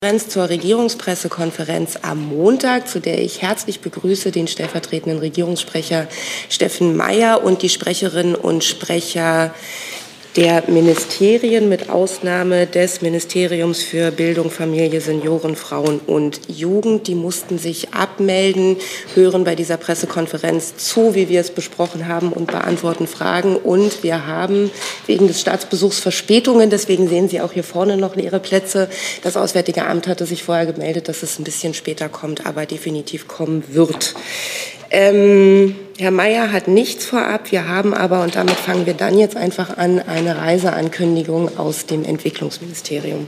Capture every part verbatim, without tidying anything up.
Zur Regierungspressekonferenz am Montag, zu der ich herzlich begrüße den stellvertretenden Regierungssprecher Steffen Mayer und die Sprecherinnen und Sprecher der Ministerien mit Ausnahme des Ministeriums für Bildung, Familie, Senioren, Frauen und Jugend. Die mussten sich abmelden, hören bei dieser Pressekonferenz zu, wie wir es besprochen haben, und beantworten Fragen. Und wir haben wegen des Staatsbesuchs Verspätungen, deswegen sehen Sie auch hier vorne noch leere Plätze. Das Auswärtige Amt hatte sich vorher gemeldet, dass es ein bisschen später kommt, aber definitiv kommen wird. Ähm, Herr Mayer hat nichts vorab. Wir haben aber, und damit fangen wir dann jetzt einfach an, eine Reiseankündigung aus dem Entwicklungsministerium.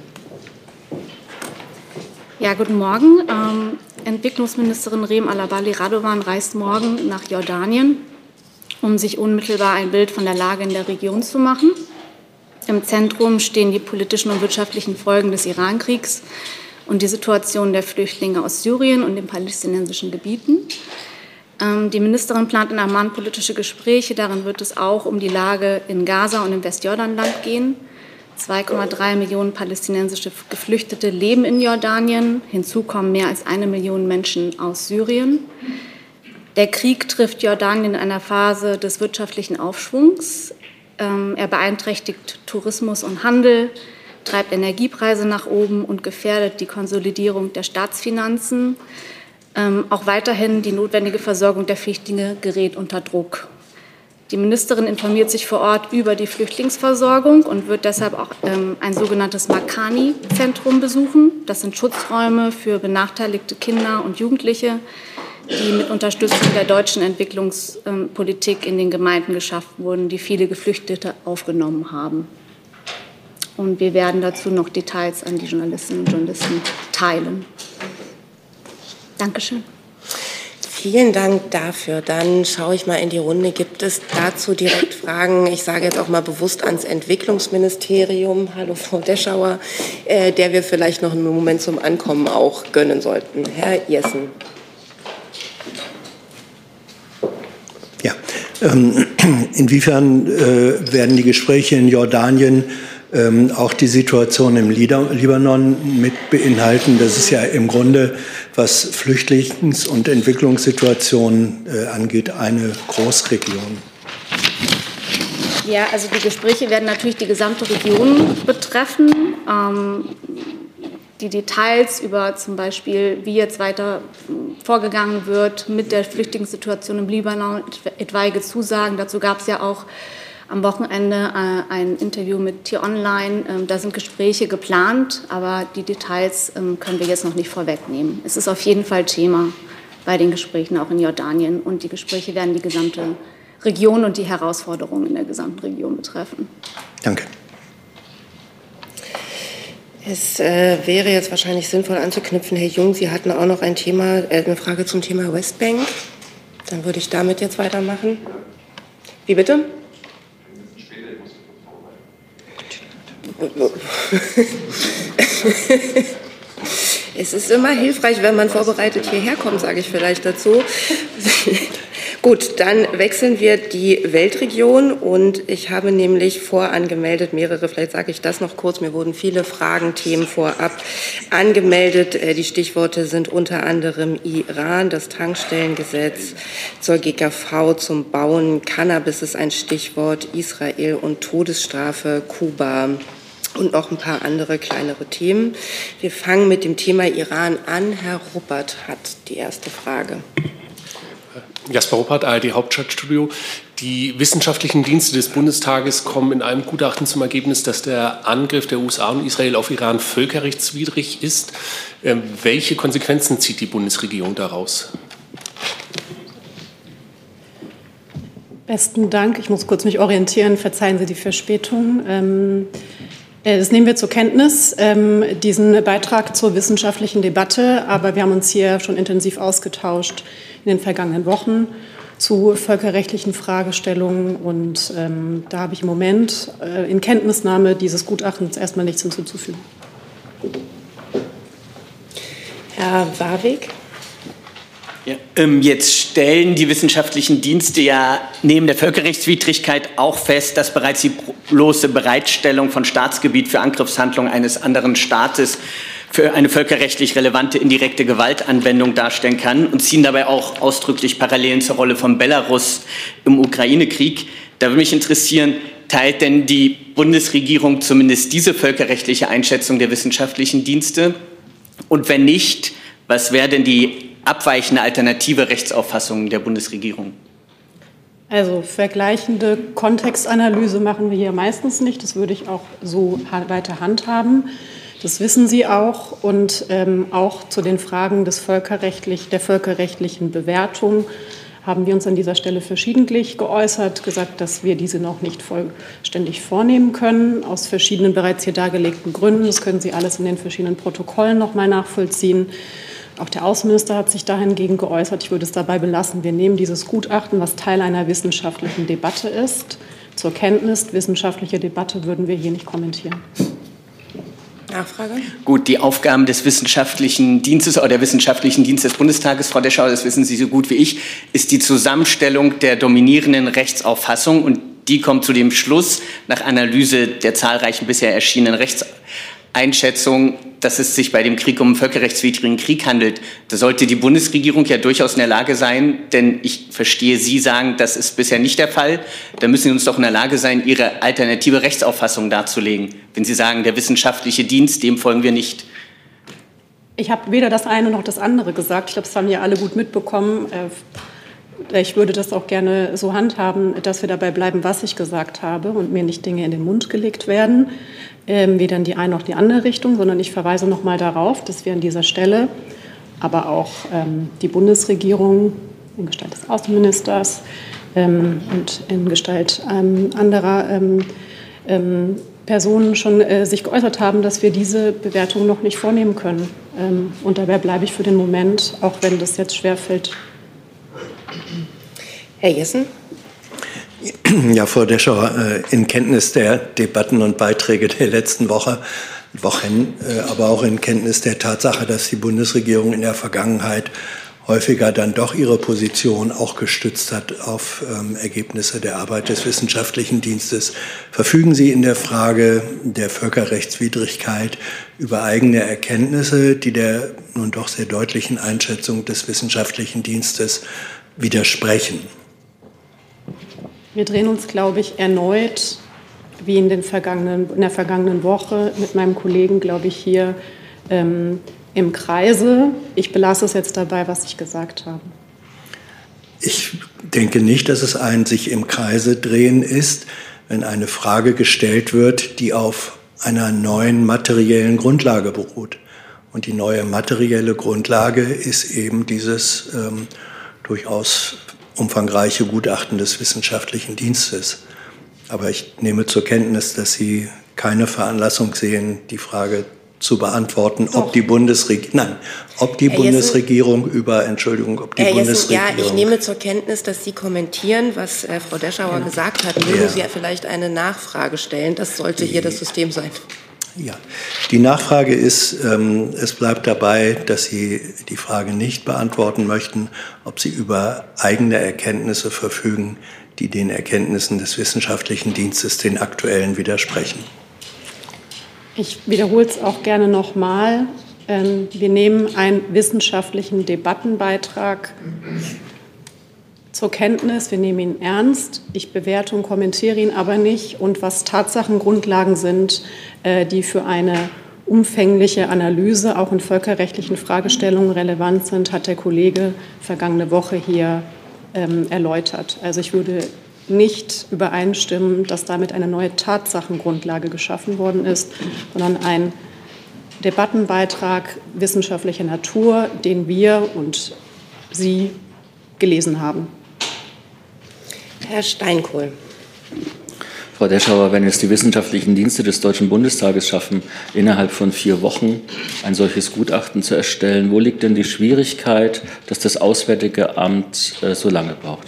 Ja, guten Morgen. Ähm, Entwicklungsministerin Reem Alabali Radovan reist morgen nach Jordanien, um sich unmittelbar ein Bild von der Lage in der Region zu machen. Im Zentrum stehen die politischen und wirtschaftlichen Folgen des Irankriegs und die Situation der Flüchtlinge aus Syrien und den palästinensischen Gebieten. Die Ministerin plant in Amman politische Gespräche. Darin wird es auch um die Lage in Gaza und im Westjordanland gehen. zwei Komma drei Millionen palästinensische Geflüchtete leben in Jordanien. Hinzu kommen mehr als eine Million Menschen aus Syrien. Der Krieg trifft Jordanien in einer Phase des wirtschaftlichen Aufschwungs. Er beeinträchtigt Tourismus und Handel, treibt Energiepreise nach oben und gefährdet die Konsolidierung der Staatsfinanzen. Ähm, auch weiterhin die notwendige Versorgung der Flüchtlinge gerät unter Druck. Die Ministerin informiert sich vor Ort über die Flüchtlingsversorgung und wird deshalb auch ähm, ein sogenanntes Makani-Zentrum besuchen. Das sind Schutzräume für benachteiligte Kinder und Jugendliche, die mit Unterstützung der deutschen Entwicklungspolitik in den Gemeinden geschaffen wurden, die viele Geflüchtete aufgenommen haben. Und wir werden dazu noch Details an die Journalistinnen und Journalisten teilen. Dankeschön. Vielen Dank dafür. Dann schaue ich mal in die Runde. Gibt es dazu direkt Fragen? Ich sage jetzt auch mal bewusst ans Entwicklungsministerium. Hallo, Frau Deschauer, äh, der wir vielleicht noch einen Moment zum Ankommen auch gönnen sollten. Herr Jessen. Ja, ähm, inwiefern äh, werden die Gespräche in Jordanien Ähm, auch die Situation im Libanon mit beinhalten? Das ist ja im Grunde, was Flüchtlings- und Entwicklungssituationen äh, angeht, eine Großregion. Ja, also die Gespräche werden natürlich die gesamte Region betreffen. Ähm, die Details über zum Beispiel, wie jetzt weiter vorgegangen wird mit der Flüchtlingssituation im Libanon, etwaige Zusagen. Dazu gab es ja auch am Wochenende äh, ein Interview mit T-Online. Ähm, da sind Gespräche geplant, aber die Details ähm, können wir jetzt noch nicht vorwegnehmen. Es ist auf jeden Fall Thema bei den Gesprächen auch in Jordanien. Und die Gespräche werden die gesamte Region und die Herausforderungen in der gesamten Region betreffen. Danke. Es äh, wäre jetzt wahrscheinlich sinnvoll anzuknüpfen, Herr Jung, Sie hatten auch noch ein Thema, äh, eine Frage zum Thema Westbank. Dann würde ich damit jetzt weitermachen. Wie bitte? Es ist immer hilfreich, wenn man vorbereitet hierher kommt, sage ich vielleicht dazu. Gut, dann wechseln wir die Weltregion und ich habe nämlich vorangemeldet, mehrere, vielleicht sage ich das noch kurz, mir wurden viele Fragen, Themen vorab angemeldet. Die Stichworte sind unter anderem Iran, das Tankstellengesetz zur G K V, zum Bauen, Cannabis ist ein Stichwort, Israel und Todesstrafe, Kuba. Und noch ein paar andere kleinere Themen. Wir fangen mit dem Thema Iran an. Herr Ruppert hat die erste Frage. Jasper Ruppert, A R D Hauptstadtstudio. Die wissenschaftlichen Dienste des Bundestages kommen in einem Gutachten zum Ergebnis, dass der Angriff der U S A und Israel auf Iran völkerrechtswidrig ist. Ähm, welche Konsequenzen zieht die Bundesregierung daraus? Besten Dank. Ich muss kurz mich orientieren. Verzeihen Sie die Verspätung. Ähm Das nehmen wir zur Kenntnis, ähm, diesen Beitrag zur wissenschaftlichen Debatte. Aber wir haben uns hier schon intensiv ausgetauscht in den vergangenen Wochen zu völkerrechtlichen Fragestellungen. Und ähm, da habe ich im Moment äh, in Kenntnisnahme dieses Gutachtens erstmal nichts hinzuzufügen. Herr Warwick. Ja, ähm, jetzt stellen die wissenschaftlichen Dienste ja neben der Völkerrechtswidrigkeit auch fest, dass bereits die bloße Bereitstellung von Staatsgebiet für Angriffshandlungen eines anderen Staates für eine völkerrechtlich relevante indirekte Gewaltanwendung darstellen kann und ziehen dabei auch ausdrücklich Parallelen zur Rolle von Belarus im Ukraine-Krieg. Da würde mich interessieren, teilt denn die Bundesregierung zumindest diese völkerrechtliche Einschätzung der wissenschaftlichen Dienste? Und wenn nicht, was wäre denn die abweichende alternative Rechtsauffassung der Bundesregierung? Also vergleichende Kontextanalyse machen wir hier meistens nicht. Das würde ich auch so weiter handhaben. Das wissen Sie auch. Und ähm, auch zu den Fragen des völkerrechtlich, der völkerrechtlichen Bewertung haben wir uns an dieser Stelle verschiedentlich geäußert, gesagt, dass wir diese noch nicht vollständig vornehmen können, aus verschiedenen bereits hier dargelegten Gründen. Das können Sie alles in den verschiedenen Protokollen noch mal nachvollziehen. Auch der Außenminister hat sich dahingegen geäußert. Ich würde es dabei belassen. Wir nehmen dieses Gutachten, was Teil einer wissenschaftlichen Debatte ist, zur Kenntnis. Wissenschaftliche Debatte würden wir hier nicht kommentieren. Nachfrage? Gut, die Aufgaben des wissenschaftlichen Dienstes oder der wissenschaftlichen Dienst des Bundestages, Frau Deschauer, das wissen Sie so gut wie ich, ist die Zusammenstellung der dominierenden Rechtsauffassung, und die kommt zu dem Schluss nach Analyse der zahlreichen bisher erschienenen Rechtseinschätzungen, dass es sich bei dem Krieg um einen völkerrechtswidrigen Krieg handelt. Da sollte die Bundesregierung ja durchaus in der Lage sein, denn ich verstehe Sie sagen, das ist bisher nicht der Fall. Da müssen Sie uns doch in der Lage sein, Ihre alternative Rechtsauffassung darzulegen. Wenn Sie sagen, der wissenschaftliche Dienst, dem folgen wir nicht. Ich habe weder das eine noch das andere gesagt. Ich glaube, das haben ja alle gut mitbekommen. Ich würde das auch gerne so handhaben, dass wir dabei bleiben, was ich gesagt habe und mir nicht Dinge in den Mund gelegt werden. Ähm, weder in die eine noch die andere Richtung, sondern ich verweise noch mal darauf, dass wir an dieser Stelle, aber auch ähm, die Bundesregierung in Gestalt des Außenministers ähm, und in Gestalt ähm, anderer ähm, ähm, Personen schon äh, sich geäußert haben, dass wir diese Bewertung noch nicht vornehmen können. Ähm, und dabei bleibe ich für den Moment, auch wenn das jetzt schwerfällt. Herr Jessen? Ja, Frau Deschauer, in Kenntnis der Debatten und Beiträge der letzten Woche, Wochen, aber auch in Kenntnis der Tatsache, dass die Bundesregierung in der Vergangenheit häufiger dann doch ihre Position auch gestützt hat auf ähm, Ergebnisse der Arbeit des wissenschaftlichen Dienstes, verfügen Sie in der Frage der Völkerrechtswidrigkeit über eigene Erkenntnisse, die der nun doch sehr deutlichen Einschätzung des wissenschaftlichen Dienstes widersprechen? Wir drehen uns, glaube ich, erneut, wie in, den vergangenen, in der vergangenen Woche, mit meinem Kollegen, glaube ich, hier ähm, im Kreise. Ich belasse es jetzt dabei, was ich gesagt habe. Ich denke nicht, dass es ein sich im Kreise drehen ist, wenn eine Frage gestellt wird, die auf einer neuen materiellen Grundlage beruht. Und die neue materielle Grundlage ist eben dieses ähm, durchaus umfangreiche Gutachten des wissenschaftlichen Dienstes. Aber ich nehme zur Kenntnis, dass Sie keine Veranlassung sehen, die Frage zu beantworten, Doch. ob die Bundesregierung, nein, ob die Herr Bundesregierung Jessen, über, Entschuldigung, ob die Herr Bundesregierung. Jessen, ja, ich nehme zur Kenntnis, dass Sie kommentieren, was äh, Frau Deschauer ja. gesagt hat. Mögen ja. Sie ja vielleicht eine Nachfrage stellen? Das sollte die, hier das System sein. Ja, die Nachfrage ist, ähm, es bleibt dabei, dass Sie die Frage nicht beantworten möchten, ob Sie über eigene Erkenntnisse verfügen, die den Erkenntnissen des wissenschaftlichen Dienstes, den aktuellen, widersprechen. Ich wiederhole es auch gerne noch mal. Ähm, wir nehmen einen wissenschaftlichen Debattenbeitrag zur Kenntnis, wir nehmen ihn ernst. Ich bewerte und kommentiere ihn aber nicht. Und was Tatsachengrundlagen sind, äh, die für eine umfängliche Analyse auch in völkerrechtlichen Fragestellungen relevant sind, hat der Kollege vergangene Woche hier ähm, erläutert. Also ich würde nicht übereinstimmen, dass damit eine neue Tatsachengrundlage geschaffen worden ist, sondern ein Debattenbeitrag wissenschaftlicher Natur, den wir und Sie gelesen haben. Herr Steinkohl. Frau Deschauer, wenn es die wissenschaftlichen Dienste des Deutschen Bundestages schaffen, innerhalb von vier Wochen ein solches Gutachten zu erstellen, wo liegt denn die Schwierigkeit, dass das Auswärtige Amt äh, so lange braucht?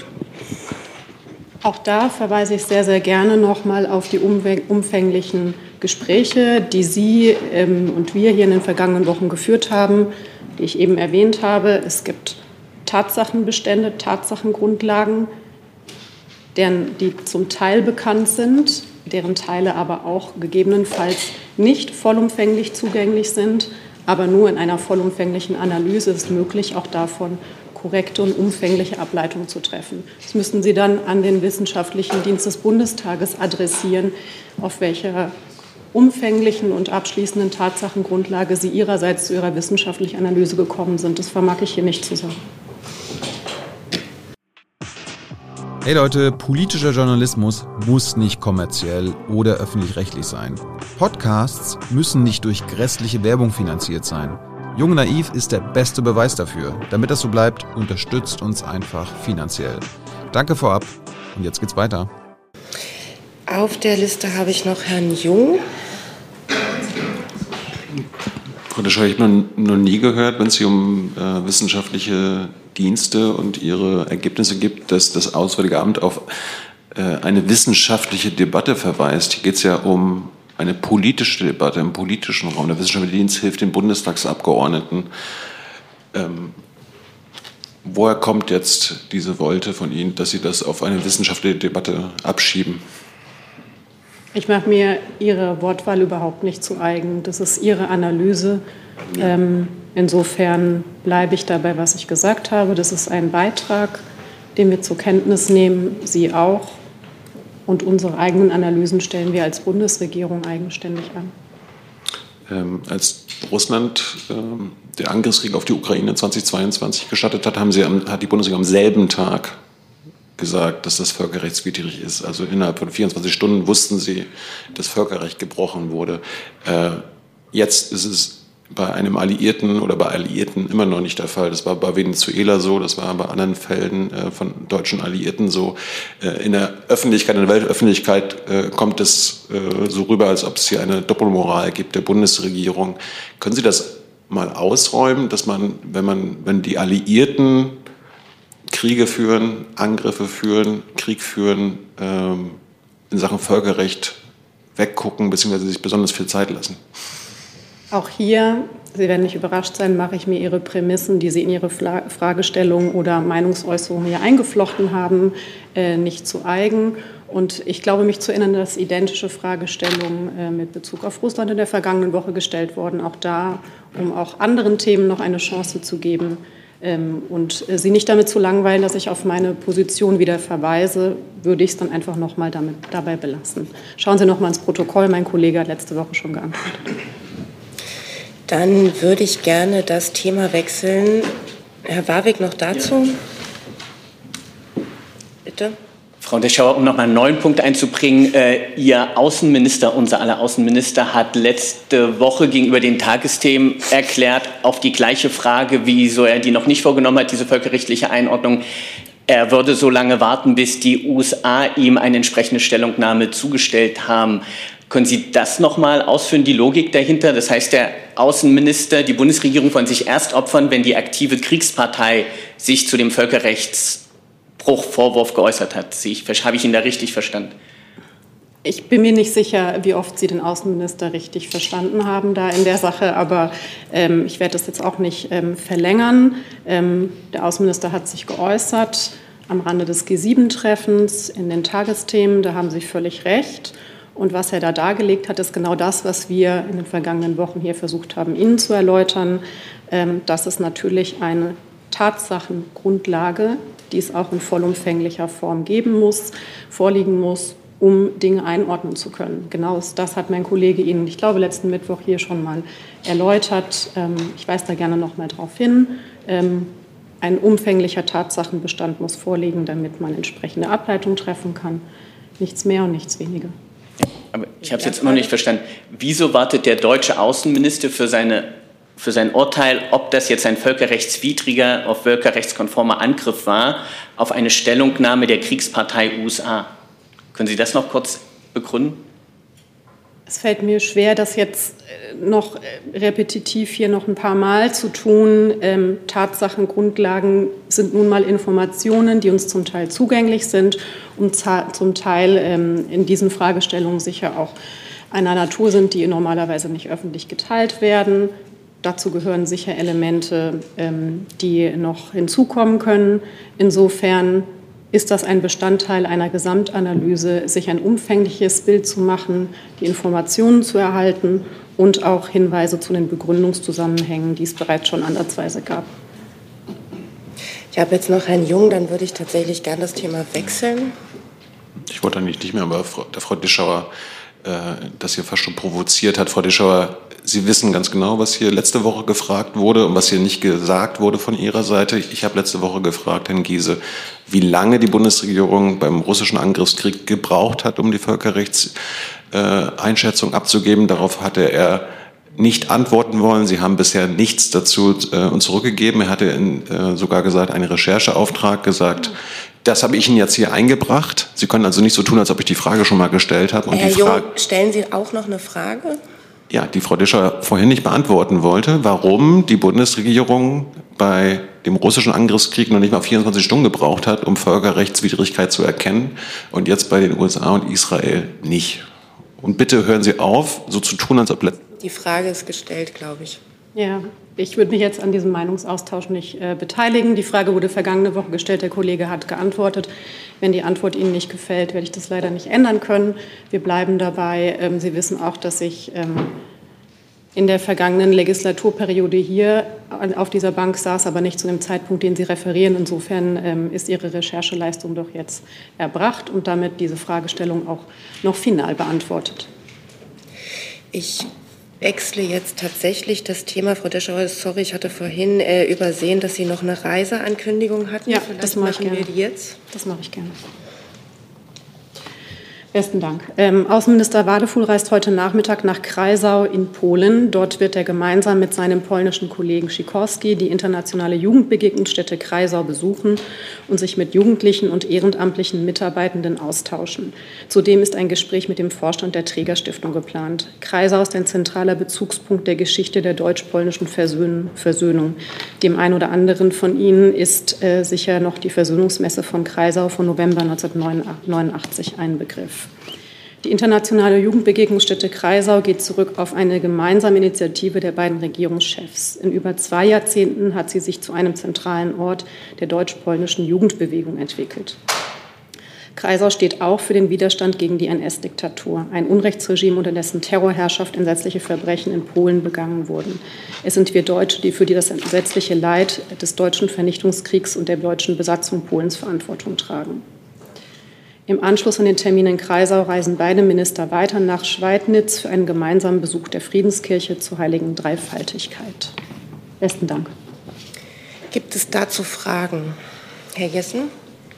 Auch da verweise ich sehr, sehr gerne noch mal auf die umfänglichen Gespräche, die Sie ähm, und wir hier in den vergangenen Wochen geführt haben, die ich eben erwähnt habe. Es gibt Tatsachenbestände, Tatsachengrundlagen, deren, die zum Teil bekannt sind, deren Teile aber auch gegebenenfalls nicht vollumfänglich zugänglich sind. Aber nur in einer vollumfänglichen Analyse ist möglich, auch davon korrekte und umfängliche Ableitungen zu treffen. Das müssen Sie dann an den Wissenschaftlichen Dienst des Bundestages adressieren, auf welcher umfänglichen und abschließenden Tatsachengrundlage Sie Ihrerseits zu Ihrer wissenschaftlichen Analyse gekommen sind. Das vermag ich hier nicht zu sagen. Hey Leute, politischer Journalismus muss nicht kommerziell oder öffentlich-rechtlich sein. Podcasts müssen nicht durch grässliche Werbung finanziert sein. Jung Naiv ist der beste Beweis dafür. Damit das so bleibt, unterstützt uns einfach finanziell. Danke vorab und jetzt geht's weiter. Auf der Liste habe ich noch Herrn Jung. Frau Deschamps, ich habe noch, noch nie gehört, wenn es hier um äh, wissenschaftliche Dienste und ihre Ergebnisse gibt, dass das Auswärtige Amt auf äh, eine wissenschaftliche Debatte verweist. Hier geht es ja um eine politische Debatte im politischen Raum. Der Wissenschaftliche Dienst hilft den Bundestagsabgeordneten. Ähm, woher kommt jetzt diese Wolte von Ihnen, dass Sie das auf eine wissenschaftliche Debatte abschieben? Ich mache mir Ihre Wortwahl überhaupt nicht zu eigen. Das ist Ihre Analyse. Ja. Ähm, insofern bleibe ich dabei, was ich gesagt habe. Das ist ein Beitrag, den wir zur Kenntnis nehmen, Sie auch. Und unsere eigenen Analysen stellen wir als Bundesregierung eigenständig an. Ähm, als Russland ähm, der Angriffskrieg auf die Ukraine zweitausendzweiundzwanzig gestattet hat, haben Sie, hat die Bundesregierung am selben Tag gesagt, dass das völkerrechtswidrig ist. Also innerhalb von vierundzwanzig Stunden wussten Sie, dass Völkerrecht gebrochen wurde. Äh, jetzt ist es bei einem Alliierten oder bei Alliierten immer noch nicht der Fall. Das war bei Venezuela so, das war bei anderen Fällen äh, von deutschen Alliierten so. Äh, in der Öffentlichkeit, in der Weltöffentlichkeit äh, kommt es äh, so rüber, als ob es hier eine Doppelmoral gibt der Bundesregierung. Können Sie das mal ausräumen, dass man, wenn man, wenn die Alliierten Kriege führen, Angriffe führen, Krieg führen, ähm, in Sachen Völkerrecht weggucken, beziehungsweise sich besonders viel Zeit lassen? Auch hier, Sie werden nicht überrascht sein, mache ich mir Ihre Prämissen, die Sie in Ihre Fla- Fragestellung oder Meinungsäußerung hier eingeflochten haben, äh, nicht zu eigen. Und ich glaube, mich zu erinnern, dass identische Fragestellungen äh, mit Bezug auf Russland in der vergangenen Woche gestellt wurden. Auch da, um auch anderen Themen noch eine Chance zu geben. Ähm, und äh, Sie nicht damit zu langweilen, dass ich auf meine Position wieder verweise, würde ich es dann einfach noch mal damit, dabei belassen. Schauen Sie noch mal ins Protokoll, mein Kollege hat letzte Woche schon geantwortet. Dann würde ich gerne das Thema wechseln. Herr Warwick, noch dazu? Bitte. Frau Deschauer, um noch mal einen neuen Punkt einzubringen. Äh, Ihr Außenminister, unser aller Außenminister, hat letzte Woche gegenüber den Tagesthemen erklärt, auf die gleiche Frage, wieso er die noch nicht vorgenommen hat, diese völkerrechtliche Einordnung, er würde so lange warten, bis die U S A ihm eine entsprechende Stellungnahme zugestellt haben. Können Sie das noch mal ausführen, die Logik dahinter? Das heißt, der Außenminister, die Bundesregierung wollen sich erst opfern, wenn die aktive Kriegspartei sich zu dem Völkerrechtsbruchvorwurf geäußert hat. Habe ich ihn da richtig verstanden? Ich bin mir nicht sicher, wie oft Sie den Außenminister richtig verstanden haben da in der Sache, aber ähm, ich werde das jetzt auch nicht ähm, verlängern. Ähm, der Außenminister hat sich geäußert am Rande des G sieben Treffens in den Tagesthemen, da haben Sie völlig recht. Und was er da dargelegt hat, ist genau das, was wir in den vergangenen Wochen hier versucht haben, Ihnen zu erläutern, ähm, dass es natürlich eine Tatsachengrundlage, die es auch in vollumfänglicher Form geben muss, vorliegen muss, um Dinge einordnen zu können. Genau das hat mein Kollege Ihnen, ich glaube, letzten Mittwoch hier schon mal erläutert. Ähm, ich weise da gerne noch mal drauf hin. Ähm, ein umfänglicher Tatsachenbestand muss vorliegen, damit man entsprechende Ableitungen treffen kann. Nichts mehr und nichts weniger. Aber ich habe es jetzt immer noch nicht verstanden. Wieso wartet der deutsche Außenminister für, seine, für sein Urteil, ob das jetzt ein völkerrechtswidriger, auf völkerrechtskonformer Angriff war, auf eine Stellungnahme der Kriegspartei U S A? Können Sie das noch kurz begründen? Es fällt mir schwer, das jetzt noch repetitiv hier noch ein paar Mal zu tun. Ähm, Tatsachen, Grundlagen sind nun mal Informationen, die uns zum Teil zugänglich sind und zum Teil ähm, in diesen Fragestellungen sicher auch einer Natur sind, die normalerweise nicht öffentlich geteilt werden. Dazu gehören sicher Elemente, ähm, die noch hinzukommen können. Insofern ist das ein Bestandteil einer Gesamtanalyse, sich ein umfängliches Bild zu machen, die Informationen zu erhalten und auch Hinweise zu den Begründungszusammenhängen, die es bereits schon ansatzweise gab. Ich habe jetzt noch Herrn Jung, dann würde ich tatsächlich gerne das Thema wechseln. Ich wollte eigentlich nicht mehr, aber der Frau Dischauer äh, das hier fast schon provoziert hat. Frau Dischauer, Sie wissen ganz genau, was hier letzte Woche gefragt wurde und was hier nicht gesagt wurde von Ihrer Seite. Ich habe letzte Woche gefragt, Herrn Giese, wie lange die Bundesregierung beim russischen Angriffskrieg gebraucht hat, um die Völkerrechtseinschätzung äh, abzugeben. Darauf hatte er nicht antworten wollen. Sie haben bisher nichts dazu äh, uns zurückgegeben. Er hatte in, äh, sogar gesagt, einen Rechercheauftrag gesagt. Das habe ich Ihnen jetzt hier eingebracht. Sie können also nicht so tun, als ob ich die Frage schon mal gestellt habe. Und Herr die Frage, Jung, stellen Sie auch noch eine Frage? Ja, die Frau Discher vorhin nicht beantworten wollte, warum die Bundesregierung bei dem russischen Angriffskrieg noch nicht mal vierundzwanzig Stunden gebraucht hat, um Völkerrechtswidrigkeit zu erkennen und jetzt bei den U S A und Israel nicht. Und bitte hören Sie auf, so zu tun, als ob... Die Frage ist gestellt, glaube ich. Ja, ich würde mich jetzt an diesem Meinungsaustausch nicht äh, beteiligen. Die Frage wurde vergangene Woche gestellt, der Kollege hat geantwortet. Wenn die Antwort Ihnen nicht gefällt, werde ich das leider nicht ändern können. Wir bleiben dabei. Ähm, Sie wissen auch, dass ich ähm, in der vergangenen Legislaturperiode hier auf dieser Bank saß, aber nicht zu dem Zeitpunkt, den Sie referieren. Insofern ähm, ist Ihre Rechercheleistung doch jetzt erbracht und damit diese Fragestellung auch noch final beantwortet. Ich wechsle jetzt tatsächlich das Thema. Frau Deschauer, sorry, ich hatte vorhin äh, übersehen, dass Sie noch eine Reiseankündigung hatten. Ja, Vielleicht das mache ich gerne. Wir die jetzt. Das mache ich gerne. Besten Dank. Ähm, Außenminister Wadefuhl reist heute Nachmittag nach Kreisau in Polen. Dort wird er gemeinsam mit seinem polnischen Kollegen Sikorski die internationale Jugendbegegnungsstätte Kreisau besuchen und sich mit Jugendlichen und ehrenamtlichen Mitarbeitenden austauschen. Zudem ist ein Gespräch mit dem Vorstand der Trägerstiftung geplant. Kreisau ist ein zentraler Bezugspunkt der Geschichte der deutsch-polnischen Versöhn- Versöhnung. Dem einen oder anderen von Ihnen ist äh, sicher noch die Versöhnungsmesse von Kreisau von November neunzehnhundertneunundachtzig ein Begriff. Die internationale Jugendbegegnungsstätte Kreisau geht zurück auf eine gemeinsame Initiative der beiden Regierungschefs. In über zwei Jahrzehnten hat sie sich zu einem zentralen Ort der deutsch-polnischen Jugendbewegung entwickelt. Kreisau steht auch für den Widerstand gegen die N S-Diktatur, ein Unrechtsregime, unter dessen Terrorherrschaft entsetzliche Verbrechen in Polen begangen wurden. Es sind wir Deutsche, die für das entsetzliche Leid des deutschen Vernichtungskriegs und der deutschen Besatzung Polens Verantwortung tragen. Im Anschluss an den Termin in Kreisau reisen beide Minister weiter nach Schweidnitz für einen gemeinsamen Besuch der Friedenskirche zur Heiligen Dreifaltigkeit. Besten Dank. Gibt es dazu Fragen? Herr Jessen?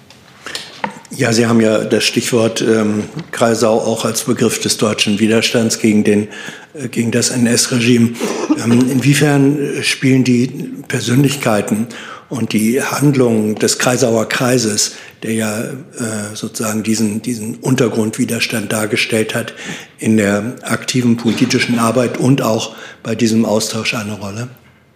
Ja, Sie haben ja das Stichwort ähm, Kreisau auch als Begriff des deutschen Widerstands gegen, den, äh, gegen das N S-Regime. Ähm, inwiefern spielen die Persönlichkeiten und die Handlungen des Kreisauer Kreises, der ja äh, sozusagen diesen, diesen Untergrundwiderstand dargestellt hat, in der aktiven politischen Arbeit und auch bei diesem Austausch eine Rolle?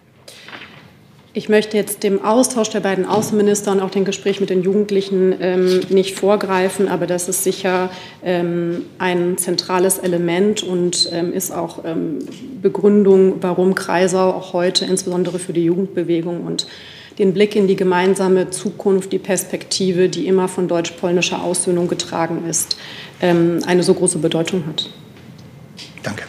Ich möchte jetzt dem Austausch der beiden Außenminister und auch dem Gespräch mit den Jugendlichen ähm, nicht vorgreifen, aber das ist sicher ähm, ein zentrales Element und ähm, ist auch ähm, Begründung, warum Kreisau auch heute insbesondere für die Jugendbewegung und den Blick in die gemeinsame Zukunft, die Perspektive, die immer von deutsch-polnischer Aussöhnung getragen ist, ähm, eine so große Bedeutung hat. Danke.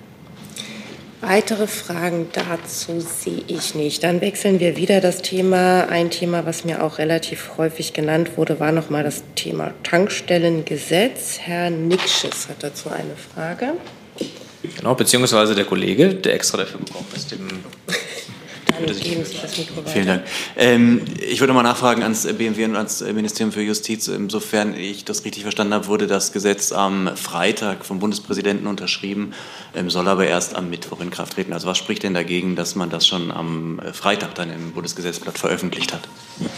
Weitere Fragen dazu sehe ich nicht. Dann wechseln wir wieder das Thema. Ein Thema, was mir auch relativ häufig genannt wurde, war noch mal das Thema Tankstellengesetz. Herr Nikschis hat dazu eine Frage. Genau, beziehungsweise der Kollege, der extra dafür gekommen ist, dem Dann geben Sie das Mikro weiter. Vielen Dank. Ähm, ich würde mal nachfragen ans B M W und ans Ministerium für Justiz. Insofern ich das richtig verstanden habe, wurde das Gesetz am Freitag vom Bundespräsidenten unterschrieben, ähm, soll aber erst am Mittwoch in Kraft treten. Also was spricht denn dagegen, dass man das schon am Freitag dann im Bundesgesetzblatt veröffentlicht hat?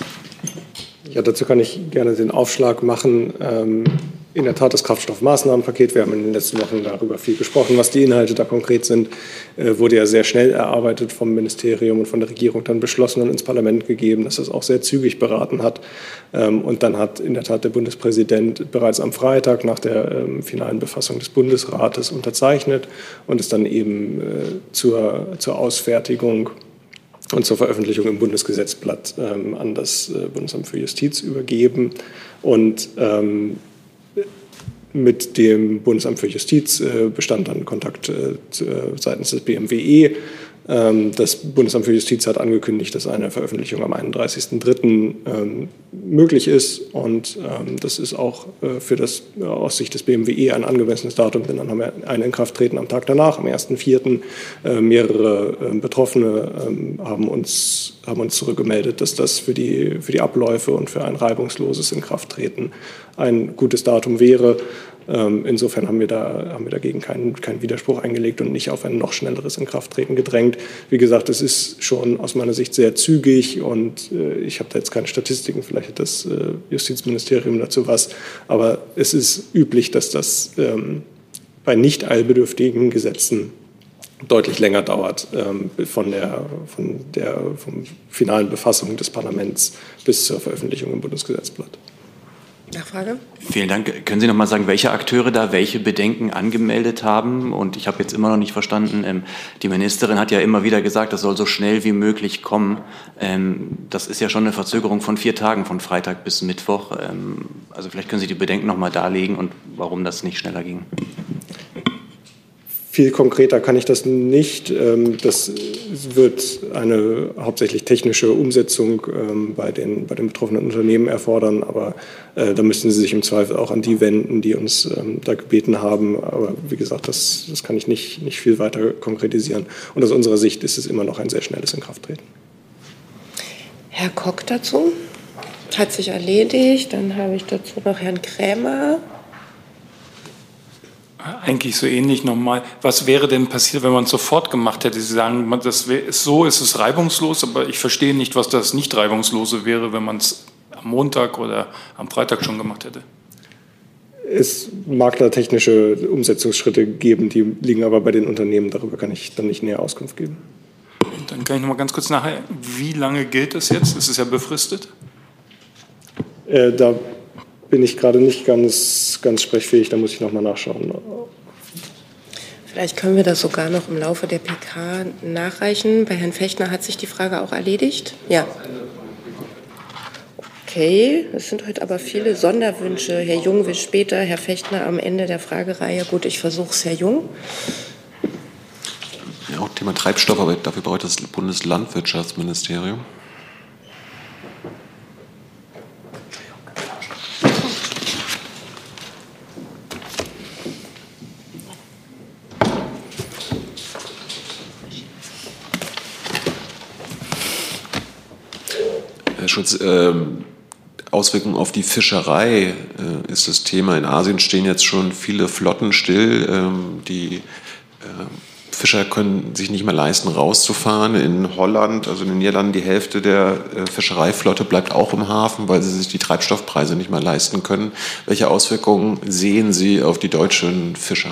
Ja, dazu kann ich gerne den Aufschlag machen. Ähm, in der Tat das Kraftstoffmaßnahmenpaket, wir haben in den letzten Wochen darüber viel gesprochen, was die Inhalte da konkret sind, äh, wurde ja sehr schnell erarbeitet vom Ministerium und von der Regierung dann beschlossen und ins Parlament gegeben, dass es auch sehr zügig beraten hat. Ähm, und dann hat in der Tat der Bundespräsident bereits am Freitag nach der ähm, finalen Befassung des Bundesrates unterzeichnet und es dann eben äh, zur, zur Ausfertigung und zur Veröffentlichung im Bundesgesetzblatt ähm, an das äh, Bundesamt für Justiz übergeben. Und ähm, mit dem Bundesamt für Justiz äh, bestand dann Kontakt äh, seitens des B M W E. Ähm, das Bundesamt für Justiz hat angekündigt, dass eine Veröffentlichung am einunddreißigsten dritten Ähm, möglich ist. Und ähm, das ist auch äh, für das äh, aus Sicht des B M W E ein angemessenes Datum, denn dann haben wir ein Inkrafttreten am Tag danach, am ersten vierten Äh, mehrere äh, Betroffene äh, haben, uns, haben uns zurückgemeldet, dass das für die, für die Abläufe und für ein reibungsloses Inkrafttreten ein gutes Datum wäre. Ähm, insofern haben wir, da, haben wir dagegen keinen, keinen Widerspruch eingelegt und nicht auf ein noch schnelleres Inkrafttreten gedrängt. Wie gesagt, es ist schon aus meiner Sicht sehr zügig und äh, ich habe da jetzt keine Statistiken, vielleicht hat das äh, Justizministerium dazu was, aber es ist üblich, dass das ähm, bei nicht eilbedürftigen Gesetzen deutlich länger dauert, ähm, von der, von der vom finalen Befassung des Parlaments bis zur Veröffentlichung im Bundesgesetzblatt. Nachfrage? Vielen Dank. Können Sie noch mal sagen, welche Akteure da welche Bedenken angemeldet haben? Und ich habe jetzt immer noch nicht verstanden, ähm, die Ministerin hat ja immer wieder gesagt, das soll so schnell wie möglich kommen. Ähm, das ist ja schon eine Verzögerung von vier Tagen, von Freitag bis Mittwoch. Ähm, also vielleicht können Sie die Bedenken noch mal darlegen und warum das nicht schneller ging. Viel konkreter kann ich das nicht. Das wird eine hauptsächlich technische Umsetzung bei den, bei den betroffenen Unternehmen erfordern. Aber da müssten Sie sich im Zweifel auch an die wenden, die uns da gebeten haben. Aber wie gesagt, das, das kann ich nicht, nicht viel weiter konkretisieren. Und aus unserer Sicht ist es immer noch ein sehr schnelles Inkrafttreten. Herr Kock dazu? Hat sich erledigt. Dann habe ich dazu noch Herrn Krämer. Eigentlich so ähnlich nochmal. Was wäre denn passiert, wenn man es sofort gemacht hätte? Sie sagen, das wär, so ist es reibungslos, aber ich verstehe nicht, was das nicht reibungslose wäre, wenn man es am Montag oder am Freitag schon gemacht hätte. Es mag da technische Umsetzungsschritte geben, die liegen aber bei den Unternehmen. Darüber kann ich dann nicht näher Auskunft geben. Dann kann ich noch mal ganz kurz nachher. Wie lange gilt das jetzt? Ist es ja befristet? Äh, da bin ich gerade nicht ganz, ganz sprechfähig, da muss ich noch mal nachschauen. Vielleicht können wir das sogar noch im Laufe der P K nachreichen. Bei Herrn Fechtner hat sich die Frage auch erledigt? Ja. Okay, es sind heute aber viele Sonderwünsche. Herr Jung will später, Herr Fechtner am Ende der Fragereihe. Gut, ich versuche es, Herr Jung. Ja, auch Thema Treibstoff, aber dafür braucht das Bundeslandwirtschaftsministerium. Herr Schulz, äh, Auswirkungen auf die Fischerei äh, ist das Thema. In Asien stehen jetzt schon viele Flotten still. Ähm, die äh, Fischer können sich nicht mehr leisten, rauszufahren. In Holland, also in den Niederlanden, die Hälfte der äh, Fischereiflotte bleibt auch im Hafen, weil sie sich die Treibstoffpreise nicht mehr leisten können. Welche Auswirkungen sehen Sie auf die deutschen Fischer?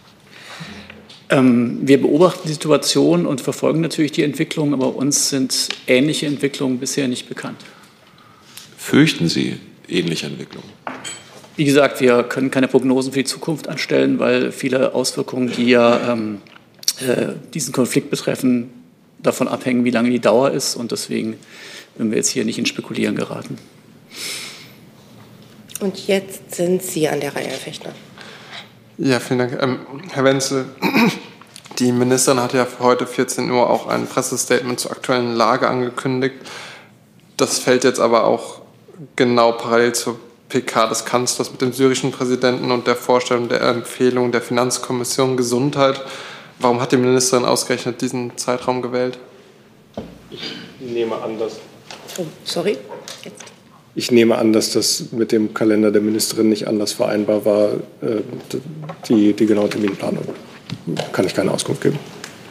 Ähm, wir beobachten die Situation und verfolgen natürlich die Entwicklung, aber uns sind ähnliche Entwicklungen bisher nicht bekannt. Fürchten Sie ähnliche Entwicklungen? Wie gesagt, wir können keine Prognosen für die Zukunft anstellen, weil viele Auswirkungen, die ja ähm, äh, diesen Konflikt betreffen, davon abhängen, wie lange die Dauer ist. Und deswegen würden wir jetzt hier nicht ins Spekulieren geraten. Und jetzt sind Sie an der Reihe, Herr Fechtner. Ja, vielen Dank. Ähm, Herr Wenzel, die Ministerin hat ja für heute vierzehn Uhr auch ein Pressestatement zur aktuellen Lage angekündigt. Das fällt jetzt aber auch genau parallel zur P K des Kanzlers mit dem syrischen Präsidenten und der Vorstellung der Empfehlung der Finanzkommission Gesundheit. Warum hat die Ministerin ausgerechnet diesen Zeitraum gewählt? Ich nehme an, dass... Oh, sorry. Jetzt. Ich nehme an, dass das mit dem Kalender der Ministerin nicht anders vereinbar war. Die, die genaue Terminplanung kann ich keine Auskunft geben.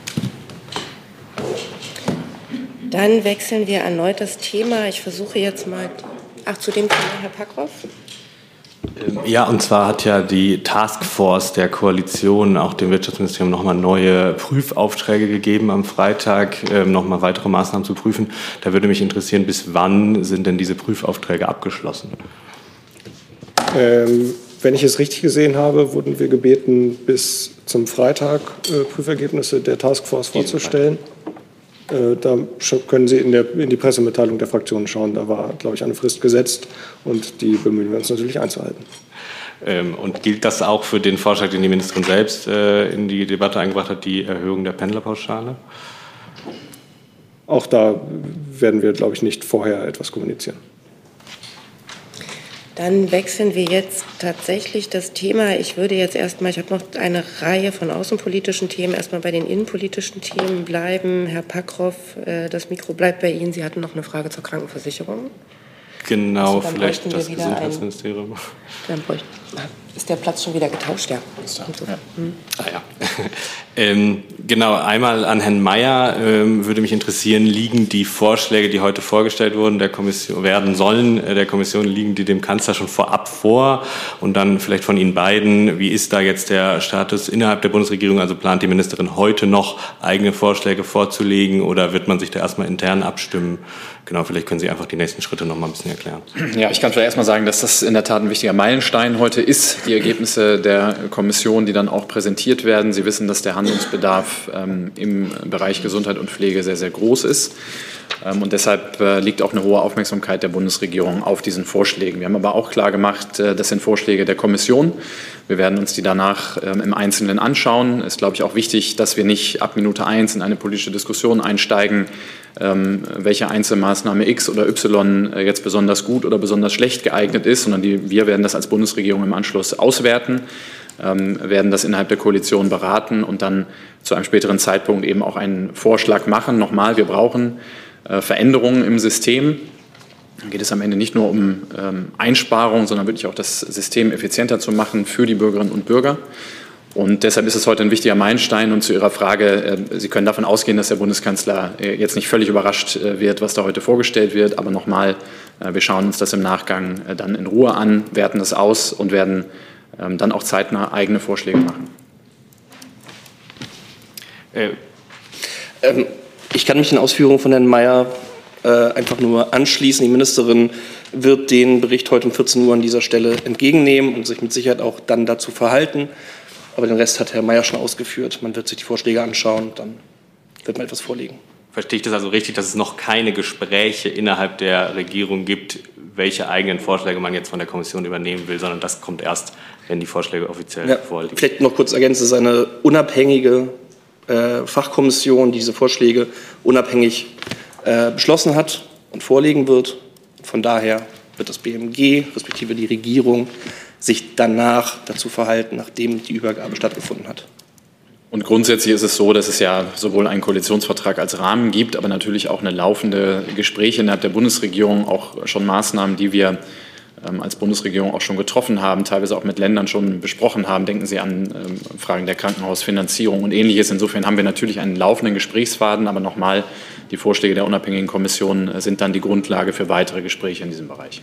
Dann wechseln wir erneut das Thema. Ich versuche jetzt mal... Ach, zu dem Thema, Herr Packhoff. Ja, und zwar hat ja die Taskforce der Koalition auch dem Wirtschaftsministerium nochmal neue Prüfaufträge gegeben am Freitag, ähm, nochmal weitere Maßnahmen zu prüfen. Da würde mich interessieren, bis wann sind denn diese Prüfaufträge abgeschlossen? Ähm, wenn ich es richtig gesehen habe, wurden wir gebeten, bis zum Freitag äh, Prüfergebnisse der Taskforce vorzustellen. Da können Sie in, der, in die Pressemitteilung der Fraktionen schauen. Da war, glaube ich, eine Frist gesetzt und die bemühen wir uns natürlich einzuhalten. Und gilt das auch für den Vorschlag, den die Ministerin selbst in die Debatte eingebracht hat, die Erhöhung der Pendlerpauschale? Auch da werden wir, glaube ich, nicht vorher etwas kommunizieren. Dann wechseln wir jetzt tatsächlich das Thema. Ich würde jetzt erstmal, ich habe noch eine Reihe von außenpolitischen Themen, erstmal bei den innenpolitischen Themen bleiben. Herr Packroff, das Mikro bleibt bei Ihnen. Sie hatten noch eine Frage zur Krankenversicherung. Genau, also vielleicht das Gesundheitsministerium. Ein, dann bräuchten, ist der Platz schon wieder getauscht? Ja. ja. Hm. Ah, ja. ähm, genau, einmal an Herrn Mayer ähm, würde mich interessieren, liegen die Vorschläge, die heute vorgestellt wurden, der Kommission, werden sollen, äh, der Kommission, liegen die dem Kanzler schon vorab vor? Und dann vielleicht von Ihnen beiden, wie ist da jetzt der Status innerhalb der Bundesregierung? Also plant die Ministerin heute noch eigene Vorschläge vorzulegen oder wird man sich da erstmal intern abstimmen? Genau, vielleicht können Sie einfach die nächsten Schritte noch mal ein bisschen erklären. Ja, ich kann vielleicht erstmal sagen, dass das in der Tat ein wichtiger Meilenstein heute ist, die Ergebnisse der Kommission, die dann auch präsentiert werden. Sie wissen, dass der Handlungsbedarf ähm, im Bereich Gesundheit und Pflege sehr, sehr groß ist. Ähm, und deshalb äh, liegt auch eine hohe Aufmerksamkeit der Bundesregierung auf diesen Vorschlägen. Wir haben aber auch klar gemacht, äh, das sind Vorschläge der Kommission. Wir werden uns die danach ähm, im Einzelnen anschauen. Es ist, glaube ich, auch wichtig, dass wir nicht ab Minute eins in eine politische Diskussion einsteigen, ähm, welche Einzelmaßnahme X oder Y äh, jetzt besonders gut oder besonders schlecht geeignet ist, sondern die, wir werden das als Bundesregierung im Anschluss auswerten, ähm, werden das innerhalb der Koalition beraten und dann zu einem späteren Zeitpunkt eben auch einen Vorschlag machen. Nochmal, wir brauchen äh, Veränderungen im System. Dann geht es am Ende nicht nur um ähm, Einsparungen, sondern wirklich auch das System effizienter zu machen für die Bürgerinnen und Bürger. Und deshalb ist es heute ein wichtiger Meilenstein. Und zu Ihrer Frage, äh, Sie können davon ausgehen, dass der Bundeskanzler äh, jetzt nicht völlig überrascht äh, wird, was da heute vorgestellt wird. Aber nochmal, äh, wir schauen uns das im Nachgang äh, dann in Ruhe an, werten das aus und werden ähm, dann auch zeitnah eigene Vorschläge machen. Äh, ähm, ich kann mich den Ausführungen von Herrn Mayer äh, einfach nur anschließen. Die Ministerin wird den Bericht heute um vierzehn Uhr an dieser Stelle entgegennehmen und sich mit Sicherheit auch dann dazu verhalten. Aber den Rest hat Herr Mayer schon ausgeführt. Man wird sich die Vorschläge anschauen, dann wird man etwas vorlegen. Verstehe ich das also richtig, dass es noch keine Gespräche innerhalb der Regierung gibt, welche eigenen Vorschläge man jetzt von der Kommission übernehmen will, sondern das kommt erst, wenn die Vorschläge offiziell ja, vorliegen? Vielleicht noch kurz ergänzen, es ist eine unabhängige äh, Fachkommission, die diese Vorschläge unabhängig äh, beschlossen hat und vorlegen wird. Von daher wird das B M G, respektive die Regierung, sich danach dazu verhalten, nachdem die Übergabe stattgefunden hat. Und grundsätzlich ist es so, dass es ja sowohl einen Koalitionsvertrag als Rahmen gibt, aber natürlich auch eine laufende Gespräche innerhalb der Bundesregierung, auch schon Maßnahmen, die wir ähm, als Bundesregierung auch schon getroffen haben, teilweise auch mit Ländern schon besprochen haben. Denken Sie an ähm, Fragen der Krankenhausfinanzierung und Ähnliches. Insofern haben wir natürlich einen laufenden Gesprächsfaden, aber nochmal, die Vorschläge der unabhängigen Kommission äh, sind dann die Grundlage für weitere Gespräche in diesem Bereich.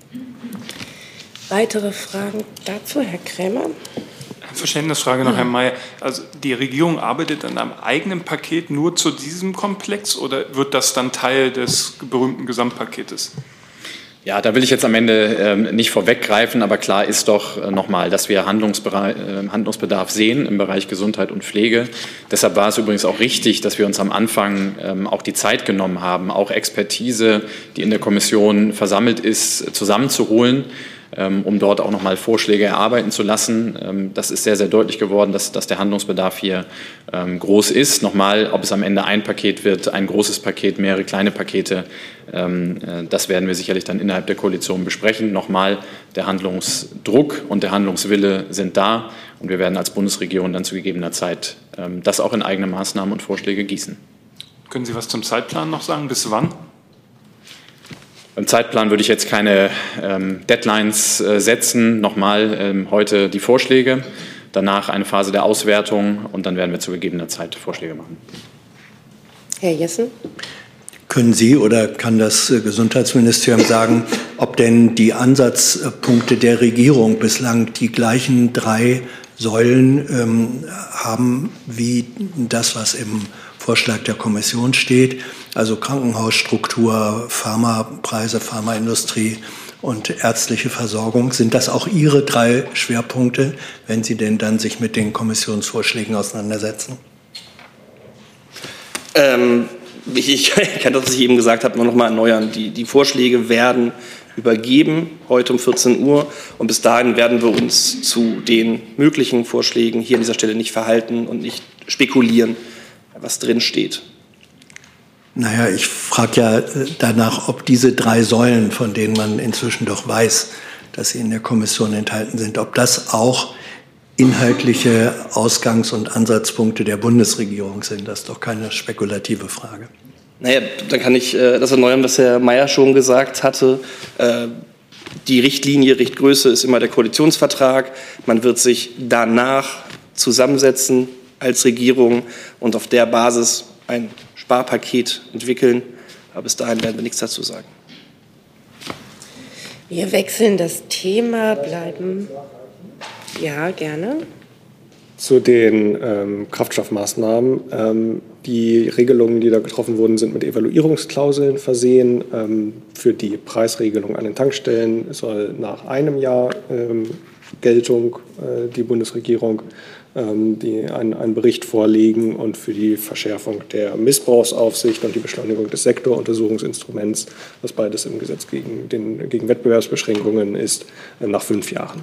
Weitere Fragen dazu, Herr Krämer? Verständnisfrage noch, Herr Mayer. Also die Regierung arbeitet an einem eigenen Paket nur zu diesem Komplex oder wird das dann Teil des berühmten Gesamtpaketes? Ja, da will ich jetzt am Ende ähm, nicht vorweggreifen, aber klar ist doch äh, nochmal, dass wir Handlungsbedarf, äh, Handlungsbedarf sehen im Bereich Gesundheit und Pflege. Deshalb war es übrigens auch richtig, dass wir uns am Anfang ähm, auch die Zeit genommen haben, auch Expertise, die in der Kommission versammelt ist, zusammenzuholen, um dort auch noch mal Vorschläge erarbeiten zu lassen. Das ist sehr, sehr deutlich geworden, dass, dass der Handlungsbedarf hier ähm, groß ist. Nochmal, ob es am Ende ein Paket wird, ein großes Paket, mehrere kleine Pakete, ähm, das werden wir sicherlich dann innerhalb der Koalition besprechen. Nochmal, der Handlungsdruck und der Handlungswille sind da und wir werden als Bundesregierung dann zu gegebener Zeit ähm, das auch in eigene Maßnahmen und Vorschläge gießen. Können Sie was zum Zeitplan noch sagen? Bis wann? Im Zeitplan würde ich jetzt keine ähm, Deadlines äh, setzen. Nochmal ähm, heute die Vorschläge, danach eine Phase der Auswertung und dann werden wir zu gegebener Zeit Vorschläge machen. Herr Jessen? Können Sie oder kann das Gesundheitsministerium sagen, ob denn die Ansatzpunkte der Regierung bislang die gleichen drei Säulen ähm, haben wie das, was im Vorschlag der Kommission steht, also Krankenhausstruktur, Pharmapreise, Pharmaindustrie und ärztliche Versorgung. Sind das auch Ihre drei Schwerpunkte, wenn Sie denn dann sich mit den Kommissionsvorschlägen auseinandersetzen? Ähm, ich, ich kann das, was ich eben gesagt habe, nur noch mal erneuern. Die, die Vorschläge werden übergeben, heute um vierzehn Uhr. Und bis dahin werden wir uns zu den möglichen Vorschlägen hier an dieser Stelle nicht verhalten und nicht spekulieren, was drin steht. Naja, ich frage ja danach, ob diese drei Säulen, von denen man inzwischen doch weiß, dass sie in der Kommission enthalten sind, ob das auch inhaltliche Ausgangs- und Ansatzpunkte der Bundesregierung sind. Das ist doch keine spekulative Frage. Naja, dann kann ich äh, das erneuern, was Herr Mayer schon gesagt hatte. Äh, die Richtlinie, Richtgröße ist immer der Koalitionsvertrag. Man wird sich danach zusammensetzen als Regierung und auf der Basis ein Sparpaket entwickeln. Aber bis dahin werden wir nichts dazu sagen. Wir wechseln das Thema, bleiben. Ja, gerne. Zu den ähm, Kraftstoffmaßnahmen. Ähm, die Regelungen, die da getroffen wurden, sind mit Evaluierungsklauseln versehen. Ähm, für die Preisregelung an den Tankstellen soll nach einem Jahr ähm, Geltung äh, die Bundesregierung ähm, die, ein, einen Bericht vorlegen. Und für die Verschärfung der Missbrauchsaufsicht und die Beschleunigung des Sektoruntersuchungsinstruments, was beides im Gesetz gegen, den, gegen Wettbewerbsbeschränkungen ist, äh, nach fünf Jahren.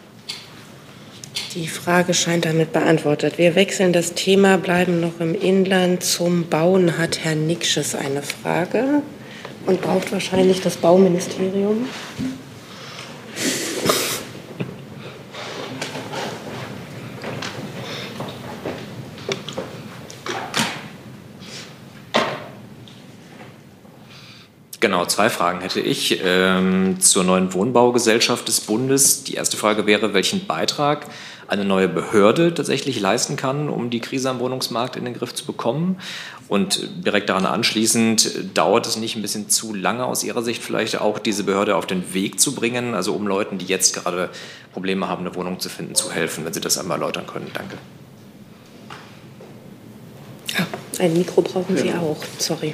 Die Frage scheint damit beantwortet. Wir wechseln das Thema, bleiben noch im Inland. Zum Bauen hat Herr Nicksches eine Frage und braucht wahrscheinlich das Bauministerium. Genau, zwei Fragen hätte ich ähm, zur neuen Wohnbaugesellschaft des Bundes. Die erste Frage wäre, welchen Beitrag eine neue Behörde tatsächlich leisten kann, um die Krise am Wohnungsmarkt in den Griff zu bekommen. Und direkt daran anschließend, dauert es nicht ein bisschen zu lange aus Ihrer Sicht vielleicht auch, diese Behörde auf den Weg zu bringen, also um Leuten, die jetzt gerade Probleme haben, eine Wohnung zu finden, zu helfen, wenn Sie das einmal erläutern können. Danke. Ein Mikro brauchen Sie auch, sorry.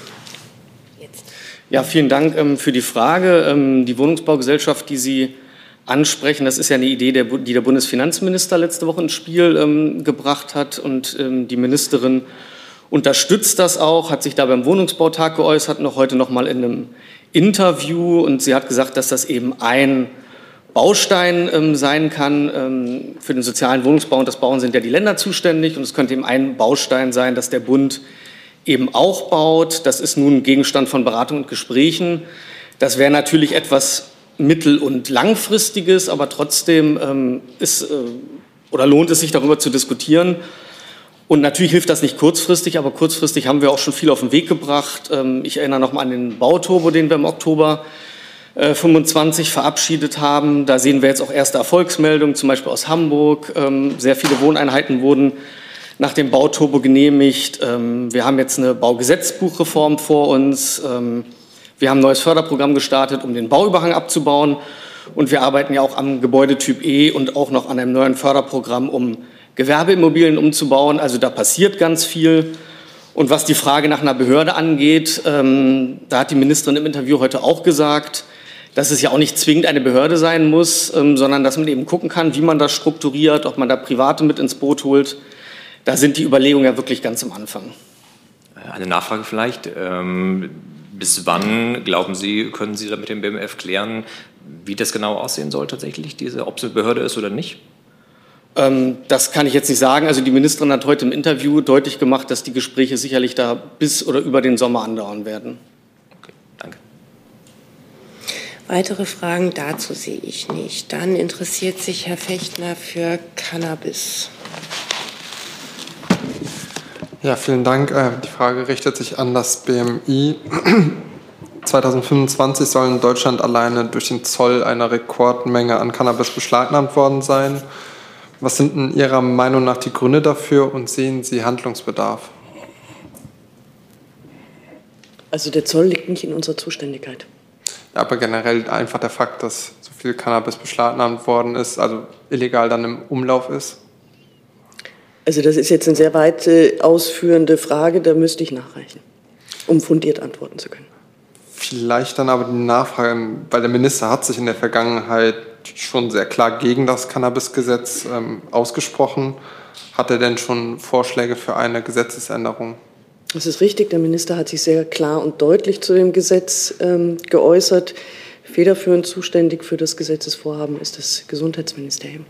Ja, vielen Dank ähm, für die Frage. Ähm, die Wohnungsbaugesellschaft, die Sie ansprechen, das ist ja eine Idee, der, die der Bundesfinanzminister letzte Woche ins Spiel ähm, gebracht hat. Und ähm, die Ministerin unterstützt das auch, hat sich da beim Wohnungsbautag geäußert, noch heute noch mal in einem Interview. Und sie hat gesagt, dass das eben ein Baustein ähm, sein kann. Ähm, für den sozialen Wohnungsbau und das Bauen sind ja die Länder zuständig. Und es könnte eben ein Baustein sein, dass der Bund eben auch baut. Das ist nun Gegenstand von Beratung und Gesprächen. Das wäre natürlich etwas mittel- und langfristiges, aber trotzdem ähm, ist, äh, oder lohnt es sich, darüber zu diskutieren. Und natürlich hilft das nicht kurzfristig, aber kurzfristig haben wir auch schon viel auf den Weg gebracht. Ähm, ich erinnere noch mal an den Bauturbo, den wir im Oktober äh, fünfundzwanzig verabschiedet haben. Da sehen wir jetzt auch erste Erfolgsmeldungen, zum Beispiel aus Hamburg. Ähm, sehr viele Wohneinheiten wurden nach dem Bauturbo genehmigt. Wir haben jetzt eine Baugesetzbuchreform vor uns. Wir haben ein neues Förderprogramm gestartet, um den Bauüberhang abzubauen. Und wir arbeiten ja auch am Gebäudetyp E und auch noch an einem neuen Förderprogramm, um Gewerbeimmobilien umzubauen. Also da passiert ganz viel. Und was die Frage nach einer Behörde angeht, da hat die Ministerin im Interview heute auch gesagt, dass es ja auch nicht zwingend eine Behörde sein muss, sondern dass man eben gucken kann, wie man das strukturiert, ob man da Private mit ins Boot holt. Da sind die Überlegungen ja wirklich ganz am Anfang. Eine Nachfrage vielleicht. Ähm, bis wann, glauben Sie, können Sie da mit dem B M F klären, wie das genau aussehen soll tatsächlich, diese, ob es eine Behörde ist oder nicht? Ähm, das kann ich jetzt nicht sagen. Also die Ministerin hat heute im Interview deutlich gemacht, dass die Gespräche sicherlich da bis oder über den Sommer andauern werden. Okay, danke. Weitere Fragen dazu sehe ich nicht. Dann interessiert sich Herr Fechtner für Cannabis. Ja, vielen Dank. Die Frage richtet sich an das B M I. zweitausendfünfundzwanzig sollen in Deutschland alleine durch den Zoll eine Rekordmenge an Cannabis beschlagnahmt worden sein. Was sind in Ihrer Meinung nach die Gründe dafür und sehen Sie Handlungsbedarf? Also der Zoll liegt nicht in unserer Zuständigkeit. Ja, aber generell einfach der Fakt, dass so viel Cannabis beschlagnahmt worden ist, also illegal dann im Umlauf ist? Also das ist jetzt eine sehr weit äh, ausführende Frage, da müsste ich nachreichen, um fundiert antworten zu können. Vielleicht dann aber die Nachfrage, weil der Minister hat sich in der Vergangenheit schon sehr klar gegen das Cannabisgesetz ähm, ausgesprochen. Hat er denn schon Vorschläge für eine Gesetzesänderung? Das ist richtig. Der Minister hat sich sehr klar und deutlich zu dem Gesetz ähm, geäußert. Federführend zuständig für das Gesetzesvorhaben ist das Gesundheitsministerium.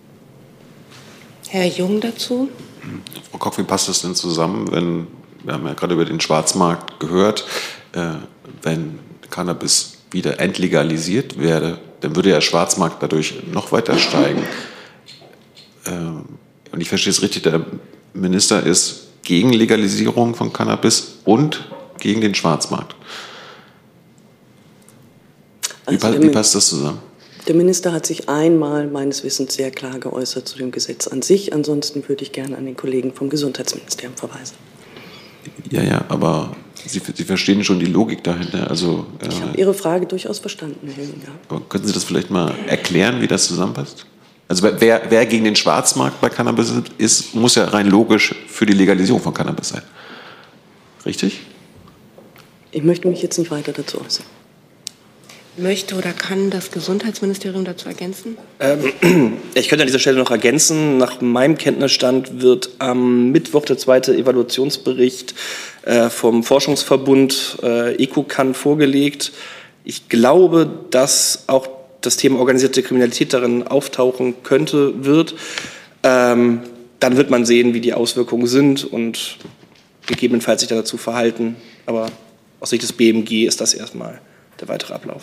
Herr Jung dazu. Frau Koch, wie passt das denn zusammen, wenn, wir haben ja gerade über den Schwarzmarkt gehört, äh, wenn Cannabis wieder entlegalisiert werde, dann würde der Schwarzmarkt dadurch noch weiter steigen. Ähm, und ich verstehe es richtig, der Minister ist gegen Legalisierung von Cannabis und gegen den Schwarzmarkt. Wie, Also wie passt das zusammen? Der Minister hat sich einmal meines Wissens sehr klar geäußert zu dem Gesetz an sich. Ansonsten würde ich gerne an den Kollegen vom Gesundheitsministerium verweisen. Ja, ja, aber Sie, Sie verstehen schon die Logik dahinter. Also, äh, Ich habe Ihre Frage durchaus verstanden, Herr Jung. Ja. aber könnten Sie das vielleicht mal erklären, wie das zusammenpasst? Also wer, wer gegen den Schwarzmarkt bei Cannabis ist, muss ja rein logisch für die Legalisierung von Cannabis sein. Richtig? Ich möchte mich jetzt nicht weiter dazu äußern. Möchte oder kann das Gesundheitsministerium dazu ergänzen? Ähm, ich könnte an dieser Stelle noch ergänzen, nach meinem Kenntnisstand wird am Mittwoch der zweite Evaluationsbericht äh, vom Forschungsverbund äh, EcoCan vorgelegt. Ich glaube, dass auch das Thema organisierte Kriminalität darin auftauchen könnte, wird. Ähm, dann wird man sehen, wie die Auswirkungen sind und gegebenenfalls sich dazu verhalten. Aber aus Sicht des B M G ist das erstmal der weitere Ablauf.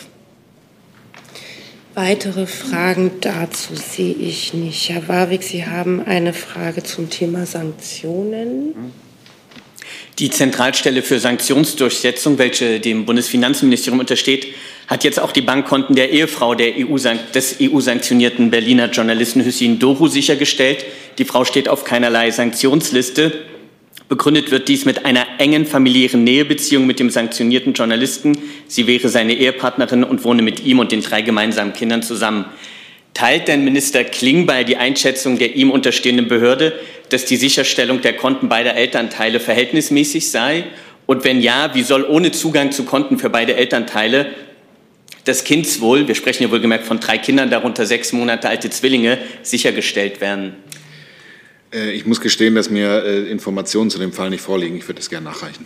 Weitere Fragen dazu sehe ich nicht. Herr Warwick, Sie haben eine Frage zum Thema Sanktionen. Die Zentralstelle für Sanktionsdurchsetzung, welche dem Bundesfinanzministerium untersteht, hat jetzt auch die Bankkonten der Ehefrau der E U, des E U-sanktionierten Berliner Journalisten Hüseyin Doğru sichergestellt. Die Frau steht auf keinerlei Sanktionsliste. Begründet wird dies mit einer engen familiären Nähebeziehung mit dem sanktionierten Journalisten. Sie wäre seine Ehepartnerin und wohne mit ihm und den drei gemeinsamen Kindern zusammen. Teilt denn Minister Klingbeil die Einschätzung der ihm unterstehenden Behörde, dass die Sicherstellung der Konten beider Elternteile verhältnismäßig sei? Und wenn ja, wie soll ohne Zugang zu Konten für beide Elternteile das Kindswohl, wir sprechen ja wohlgemerkt von drei Kindern, darunter sechs Monate alte Zwillinge, sichergestellt werden? Ich muss gestehen, dass mir Informationen zu dem Fall nicht vorliegen. Ich würde es gerne nachreichen.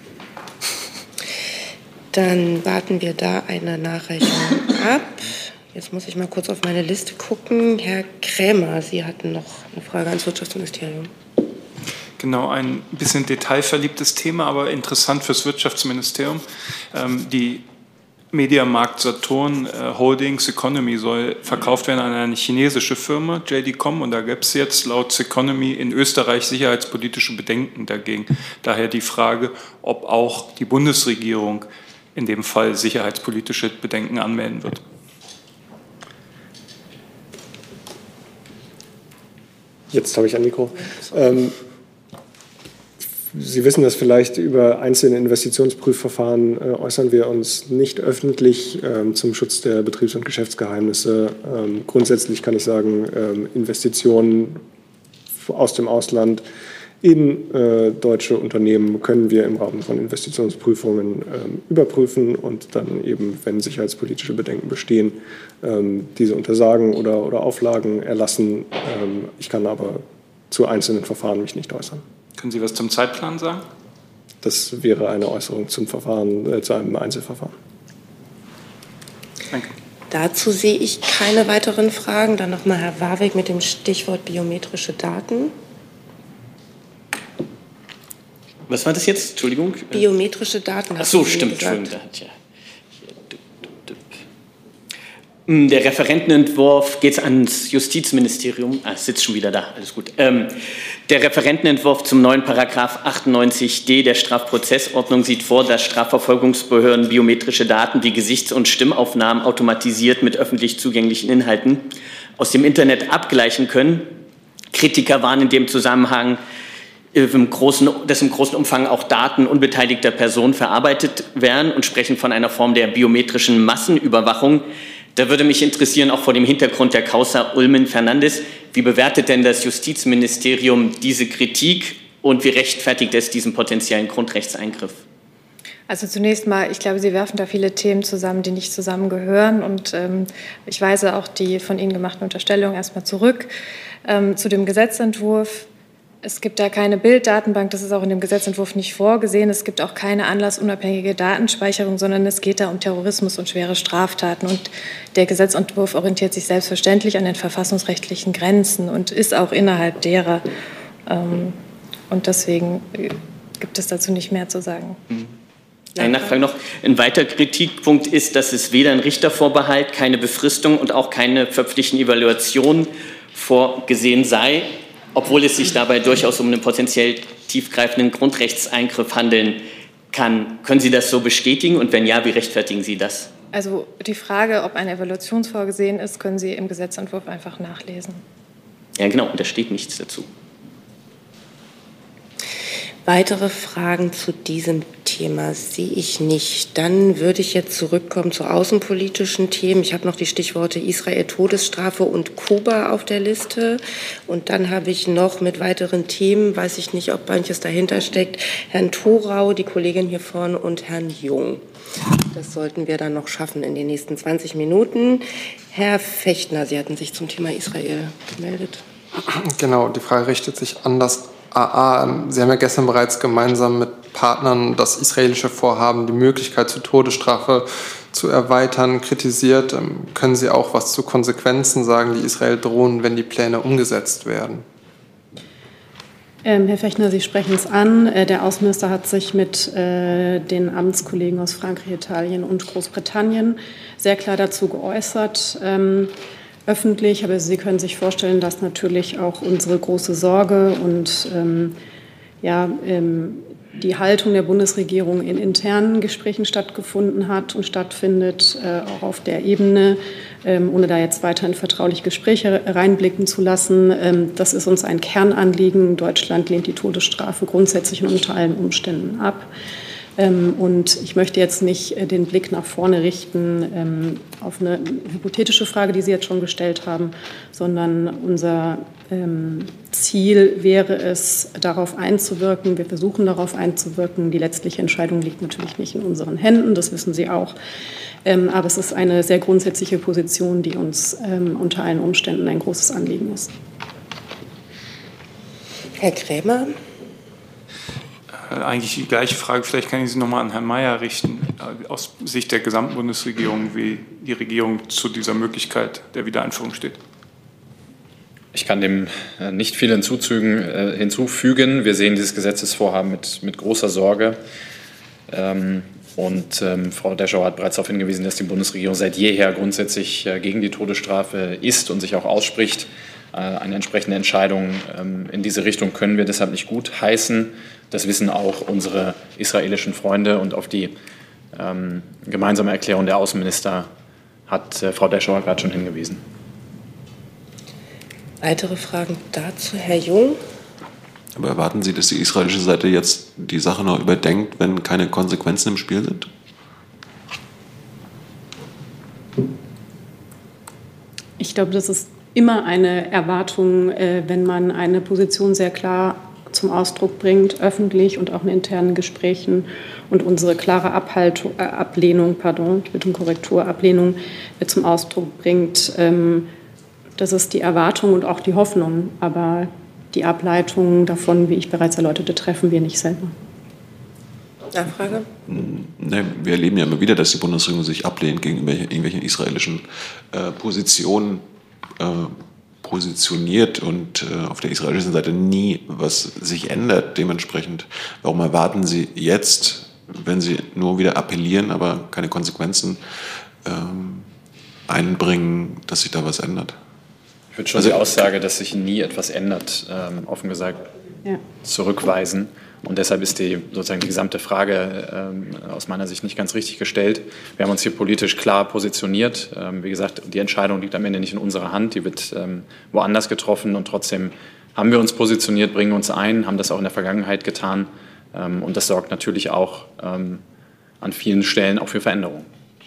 Dann warten wir da eine Nachreichung ab. Jetzt muss ich mal kurz auf meine Liste gucken. Herr Krämer, Sie hatten noch eine Frage ans Wirtschaftsministerium. Genau, ein bisschen detailverliebtes Thema, aber interessant fürs Wirtschaftsministerium. Ähm, die Mediamarkt Saturn äh, Holdings Economy soll verkauft werden an eine chinesische Firma, J D Com, und da gibt es jetzt laut Economy in Österreich sicherheitspolitische Bedenken dagegen. Daher die Frage, ob auch die Bundesregierung in dem Fall sicherheitspolitische Bedenken anmelden wird. Jetzt habe ich ein Mikro. Ähm, Sie wissen das vielleicht, über einzelne Investitionsprüfverfahren äh, äußern wir uns nicht öffentlich ähm, zum Schutz der Betriebs- und Geschäftsgeheimnisse. Ähm, grundsätzlich kann ich sagen, ähm, Investitionen aus dem Ausland in äh, deutsche Unternehmen können wir im Rahmen von Investitionsprüfungen ähm, überprüfen und dann eben, wenn sicherheitspolitische Bedenken bestehen, ähm, diese untersagen oder, oder Auflagen erlassen. Ähm, ich kann aber zu einzelnen Verfahren mich nicht äußern. Können Sie was zum Zeitplan sagen? Das wäre eine Äußerung zum Verfahren, äh, zu einem Einzelverfahren. Danke. Dazu sehe ich keine weiteren Fragen. Dann nochmal Herr Warwick mit dem Stichwort biometrische Daten. Was war das jetzt? Entschuldigung. Biometrische Daten. Ach so, stimmt. Entschuldigung, da hat ja. Der Referentenentwurf geht ans Justizministerium. Ah, sitzt schon wieder da, alles gut. Ähm, der Referentenentwurf zum neuen Paragraph achtundneunzig d der Strafprozessordnung sieht vor, dass Strafverfolgungsbehörden biometrische Daten wie Gesichts- und Stimmaufnahmen automatisiert mit öffentlich zugänglichen Inhalten aus dem Internet abgleichen können. Kritiker waren in dem Zusammenhang, im großen, dass im großen Umfang auch Daten unbeteiligter Personen verarbeitet werden und sprechen von einer Form der biometrischen Massenüberwachung. Da würde mich interessieren, auch vor dem Hintergrund der Causa Ulmen-Fernandes, wie bewertet denn das Justizministerium diese Kritik und wie rechtfertigt es diesen potenziellen Grundrechtseingriff? Also zunächst mal, ich glaube, Sie werfen da viele Themen zusammen, die nicht zusammengehören. Und ähm, ich weise auch die von Ihnen gemachten Unterstellungen erstmal zurück. Ähm, zu dem Gesetzentwurf. Es gibt da keine Bilddatenbank, das ist auch in dem Gesetzentwurf nicht vorgesehen. Es gibt auch keine anlassunabhängige Datenspeicherung, sondern es geht da um Terrorismus und schwere Straftaten. Und der Gesetzentwurf orientiert sich selbstverständlich an den verfassungsrechtlichen Grenzen und ist auch innerhalb derer. Und deswegen gibt es dazu nicht mehr zu sagen. Eine Nachfrage noch. Ein weiterer Kritikpunkt ist, dass es weder ein Richtervorbehalt, keine Befristung und auch keine verpflichtende Evaluation vorgesehen sei, obwohl es sich dabei durchaus um einen potenziell tiefgreifenden Grundrechtseingriff handeln kann. Können Sie das so bestätigen und wenn ja, wie rechtfertigen Sie das? Also die Frage, ob eine Evaluation vorgesehen ist, können Sie im Gesetzentwurf einfach nachlesen. Ja genau, und da steht nichts dazu. Weitere Fragen zu diesem Thema sehe ich nicht. Dann würde ich jetzt zurückkommen zu außenpolitischen Themen. Ich habe noch die Stichworte Israel, Todesstrafe und Kuba auf der Liste. Und dann habe ich noch mit weiteren Themen, weiß ich nicht, ob manches dahinter steckt, Herrn Thorau, die Kollegin hier vorne und Herrn Jung. Das sollten wir dann noch schaffen in den nächsten zwanzig Minuten. Herr Fechtner, Sie hatten sich zum Thema Israel gemeldet. Genau, die Frage richtet sich an das A A. Sie haben ja gestern bereits gemeinsam mit Partnern das israelische Vorhaben, die Möglichkeit zur Todesstrafe zu erweitern, kritisiert. Können Sie auch was zu Konsequenzen sagen, die Israel drohen, wenn die Pläne umgesetzt werden? Ähm, Herr Fechtner, Sie sprechen es an. Äh, der Außenminister hat sich mit äh, den Amtskollegen aus Frankreich, Italien und Großbritannien sehr klar dazu geäußert. Ähm, öffentlich, aber Sie können sich vorstellen, dass natürlich auch unsere große Sorge und ähm, ja, ähm, die Haltung der Bundesregierung in internen Gesprächen stattgefunden hat und stattfindet, äh, auch auf der Ebene, ähm, ohne da jetzt weiter in vertrauliche Gespräche reinblicken zu lassen. Ähm, das ist uns ein Kernanliegen. Deutschland lehnt die Todesstrafe grundsätzlich und unter allen Umständen ab. Ähm, und ich möchte jetzt nicht äh, den Blick nach vorne richten ähm, auf eine hypothetische Frage, die Sie jetzt schon gestellt haben, sondern unser ähm, Ziel wäre es, darauf einzuwirken. Wir versuchen darauf einzuwirken. Die letztliche Entscheidung liegt natürlich nicht in unseren Händen, das wissen Sie auch. Ähm, aber es ist eine sehr grundsätzliche Position, die uns ähm, unter allen Umständen ein großes Anliegen ist. Herr Krämer? Eigentlich die gleiche Frage, vielleicht kann ich sie nochmal an Herrn Mayer richten, aus Sicht der gesamten Bundesregierung, wie die Regierung zu dieser Möglichkeit der Wiedereinführung steht. Ich kann dem nicht viel hinzufügen. Wir sehen dieses Gesetzesvorhaben mit, mit großer Sorge. Und ähm, Frau Deschauer hat bereits darauf hingewiesen, dass die Bundesregierung seit jeher grundsätzlich äh, gegen die Todesstrafe ist und sich auch ausspricht. Äh, eine entsprechende Entscheidung ähm, in diese Richtung können wir deshalb nicht gut heißen. Das wissen auch unsere israelischen Freunde. Und auf die ähm, gemeinsame Erklärung der Außenminister hat äh, Frau Deschauer gerade schon hingewiesen. Weitere Fragen dazu, Herr Jung? Aber erwarten Sie, dass die israelische Seite jetzt die Sache noch überdenkt, wenn keine Konsequenzen im Spiel sind? Ich glaube, das ist immer eine Erwartung, äh, wenn man eine Position sehr klar zum Ausdruck bringt, öffentlich und auch in internen Gesprächen und unsere klare Abhaltung, äh, Ablehnung, pardon, ich bitte um Korrektur, Ablehnung äh, zum Ausdruck bringt. Ähm, das ist die Erwartung und auch die Hoffnung, aber die Ableitung davon, wie ich bereits erläuterte, treffen wir nicht selber. Nachfrage? Ne, wir erleben ja immer wieder, dass die Bundesregierung sich ablehnt gegenüber irgendwelchen israelischen äh, Positionen, äh, positioniert und äh, auf der israelischen Seite nie was sich ändert. Dementsprechend, warum erwarten Sie jetzt, wenn Sie nur wieder appellieren, aber keine Konsequenzen ähm, einbringen, dass sich da was ändert? Ich würde schon also, die Aussage, dass sich nie etwas ändert, ähm, offen gesagt, ja. zurückweisen. Und deshalb ist die, sozusagen die gesamte Frage ähm, aus meiner Sicht nicht ganz richtig gestellt. Wir haben uns hier politisch klar positioniert. Ähm, wie gesagt, die Entscheidung liegt am Ende nicht in unserer Hand, die wird ähm, woanders getroffen. Und trotzdem haben wir uns positioniert, bringen uns ein, haben das auch in der Vergangenheit getan. Ähm, und das sorgt natürlich auch ähm, an vielen Stellen auch für Veränderungen.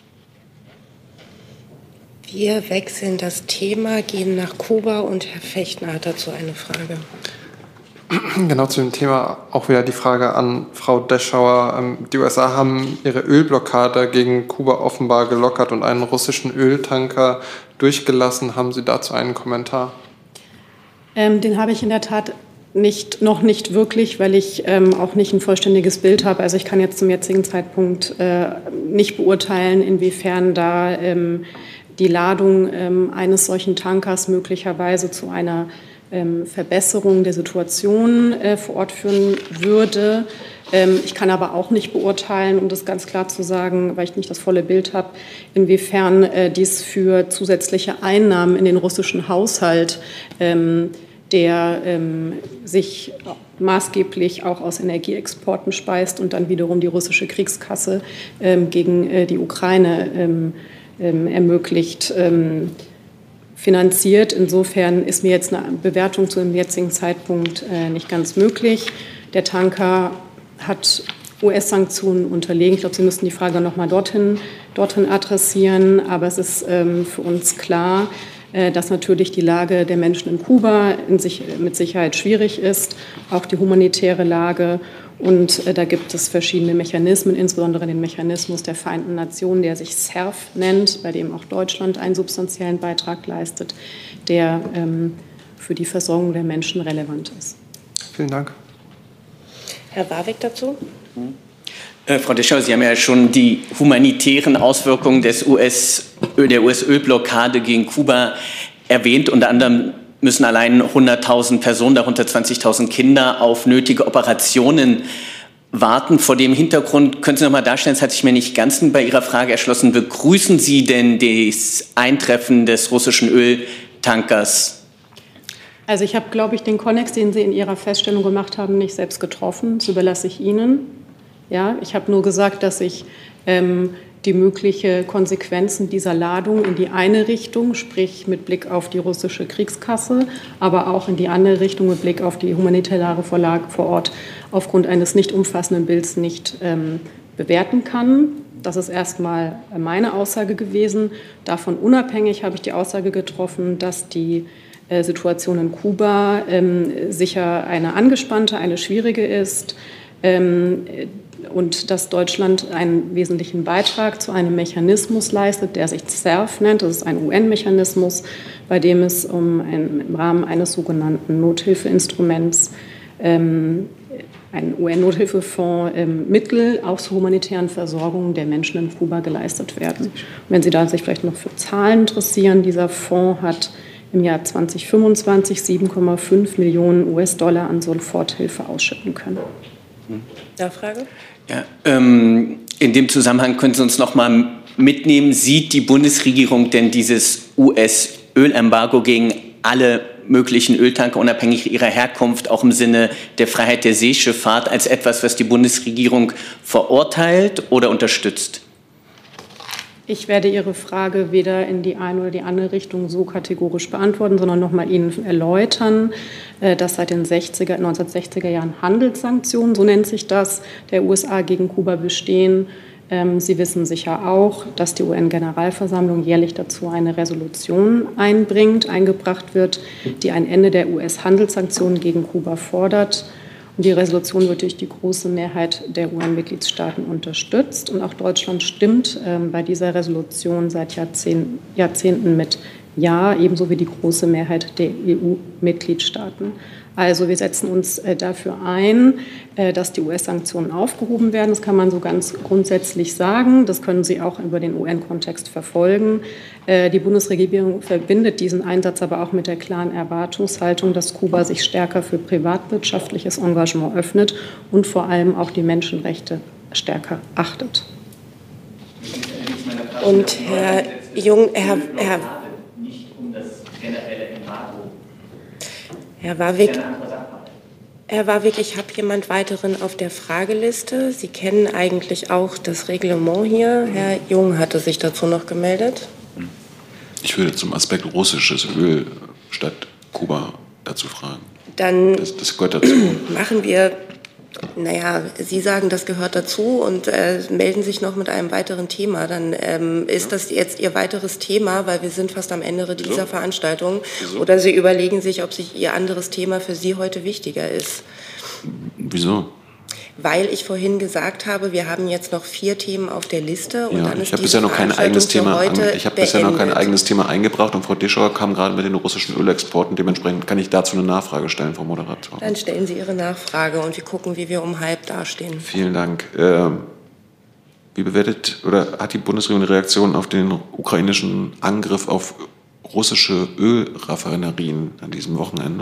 Wir wechseln das Thema, gehen nach Kuba und Herr Fechtner hat dazu eine Frage. Genau zu dem Thema auch wieder die Frage an Frau Deschauer. Die U S A haben ihre Ölblockade gegen Kuba offenbar gelockert und einen russischen Öltanker durchgelassen. Haben Sie dazu einen Kommentar? Ähm, den habe ich in der Tat Nicht, noch nicht wirklich, weil ich ähm, auch nicht ein vollständiges Bild habe. Also ich kann jetzt zum jetzigen Zeitpunkt äh, nicht beurteilen, inwiefern da ähm, die Ladung ähm, eines solchen Tankers möglicherweise zu einer ähm, Verbesserung der Situation äh, vor Ort führen würde. Ähm, ich kann aber auch nicht beurteilen, um das ganz klar zu sagen, weil ich nicht das volle Bild habe, inwiefern äh, dies für zusätzliche Einnahmen in den russischen Haushalt ähm, der ähm, sich maßgeblich auch aus Energieexporten speist und dann wiederum die russische Kriegskasse ähm, gegen äh, die Ukraine ähm, ähm, ermöglicht, ähm, finanziert. Insofern ist mir jetzt eine Bewertung zu dem jetzigen Zeitpunkt äh, nicht ganz möglich. Der Tanker hat U S-Sanktionen unterlegen. Ich glaube, Sie müssten die Frage noch mal dorthin, dorthin adressieren. Aber es ist ähm, für uns klar, dass natürlich die Lage der Menschen in Kuba in sich, mit Sicherheit schwierig ist, auch die humanitäre Lage. Und äh, da gibt es verschiedene Mechanismen, insbesondere den Mechanismus der Vereinten Nationen, der sich S E R F nennt, bei dem auch Deutschland einen substanziellen Beitrag leistet, der ähm, für die Versorgung der Menschen relevant ist. Vielen Dank. Herr Warwick dazu? Äh, Frau Deschamps, Sie haben ja schon die humanitären Auswirkungen des U S, der U S-Ölblockade gegen Kuba erwähnt. Unter anderem müssen allein hunderttausend Personen, darunter zwanzigtausend Kinder, auf nötige Operationen warten. Vor dem Hintergrund können Sie noch mal darstellen, das hat sich mir nicht ganz bei Ihrer Frage erschlossen, begrüßen Sie denn das Eintreffen des russischen Öltankers? Also ich habe, glaube ich, den Konnex, den Sie in Ihrer Feststellung gemacht haben, nicht selbst getroffen. Das überlasse ich Ihnen. Ja, ich habe nur gesagt, dass ich ähm, die möglichen Konsequenzen dieser Ladung in die eine Richtung, sprich mit Blick auf die russische Kriegskasse, aber auch in die andere Richtung mit Blick auf die humanitäre Vorlage vor Ort aufgrund eines nicht umfassenden Bilds nicht ähm, bewerten kann. Das ist erstmal meine Aussage gewesen. Davon unabhängig habe ich die Aussage getroffen, dass die äh, Situation in Kuba ähm, sicher eine angespannte, eine schwierige ist. Ähm, und dass Deutschland einen wesentlichen Beitrag zu einem Mechanismus leistet, der sich S E R F nennt. Das ist ein U N-Mechanismus, bei dem es um ein, im Rahmen eines sogenannten Nothilfeinstruments, ähm, ein U N-Nothilfefonds, ähm, Mittel auch zur humanitären Versorgung der Menschen in Kuba geleistet werden. Und wenn Sie da sich vielleicht noch für Zahlen interessieren, dieser Fonds hat im Jahr zweitausendfünfundzwanzig sieben Komma fünf Millionen U S-Dollar an Soforthilfe ausschütten können. Nachfrage? Ja, ähm, in dem Zusammenhang können Sie uns noch mal mitnehmen, sieht die Bundesregierung denn dieses U S-Ölembargo gegen alle möglichen Öltanker, unabhängig ihrer Herkunft, auch im Sinne der Freiheit der Seeschifffahrt, als etwas, was die Bundesregierung verurteilt oder unterstützt? Ich werde Ihre Frage weder in die eine oder die andere Richtung so kategorisch beantworten, sondern noch mal Ihnen erläutern, dass seit den sechziger, neunzehnhundertsechziger Jahren Handelssanktionen, so nennt sich das, der U S A gegen Kuba bestehen. Sie wissen sicher auch, dass die U N-Generalversammlung jährlich dazu eine Resolution einbringt, eingebracht wird, die ein Ende der U S-Handelssanktionen gegen Kuba fordert. Und die Resolution wird durch die große Mehrheit der U N-Mitgliedstaaten unterstützt. Und auch Deutschland stimmt ähm, bei dieser Resolution seit Jahrzehnten, Jahrzehnten mit Ja, ebenso wie die große Mehrheit der E U-Mitgliedstaaten. Also wir setzen uns äh, dafür ein, äh, dass die U S-Sanktionen aufgehoben werden. Das kann man so ganz grundsätzlich sagen. Das können Sie auch über den U N-Kontext verfolgen. Äh, die Bundesregierung verbindet diesen Einsatz aber auch mit der klaren Erwartungshaltung, dass Kuba sich stärker für privatwirtschaftliches Engagement öffnet und vor allem auch die Menschenrechte stärker achtet. Und Herr Jung, Herr, Herr Herr Warwick, Herr Warwick, ich habe jemand weiteren auf der Frageliste. Sie kennen eigentlich auch das Reglement hier. Herr Jung hatte sich dazu noch gemeldet. Ich würde zum Aspekt russisches Öl statt Kuba dazu fragen. Dann das, das gehört dazu. Machen wir, naja, Sie sagen, das gehört dazu und äh, melden sich noch mit einem weiteren Thema. Dann ähm, ist das jetzt Ihr weiteres Thema, weil wir sind fast am Ende dieser Wieso? Veranstaltung. Wieso? Oder Sie überlegen sich, ob sich Ihr anderes Thema für Sie heute wichtiger ist. Wieso? Weil ich vorhin gesagt habe, wir haben jetzt noch vier Themen auf der Liste. Und Ja, dann ist ich habe diese bisher noch kein eigenes Thema. Veranstaltung für An, ich habe heute bisher noch kein beendet. eigenes Thema eingebracht und Frau Deschauer kam gerade mit den russischen Ölexporten. Dementsprechend kann ich dazu eine Nachfrage stellen, Frau Moderatorin. Dann stellen Sie Ihre Nachfrage und wir gucken, wie wir um halb dastehen. Vielen Dank. Ähm, wie bewertet oder hat die Bundesregierung eine Reaktion auf den ukrainischen Angriff auf russische Ölraffinerien an diesem Wochenende?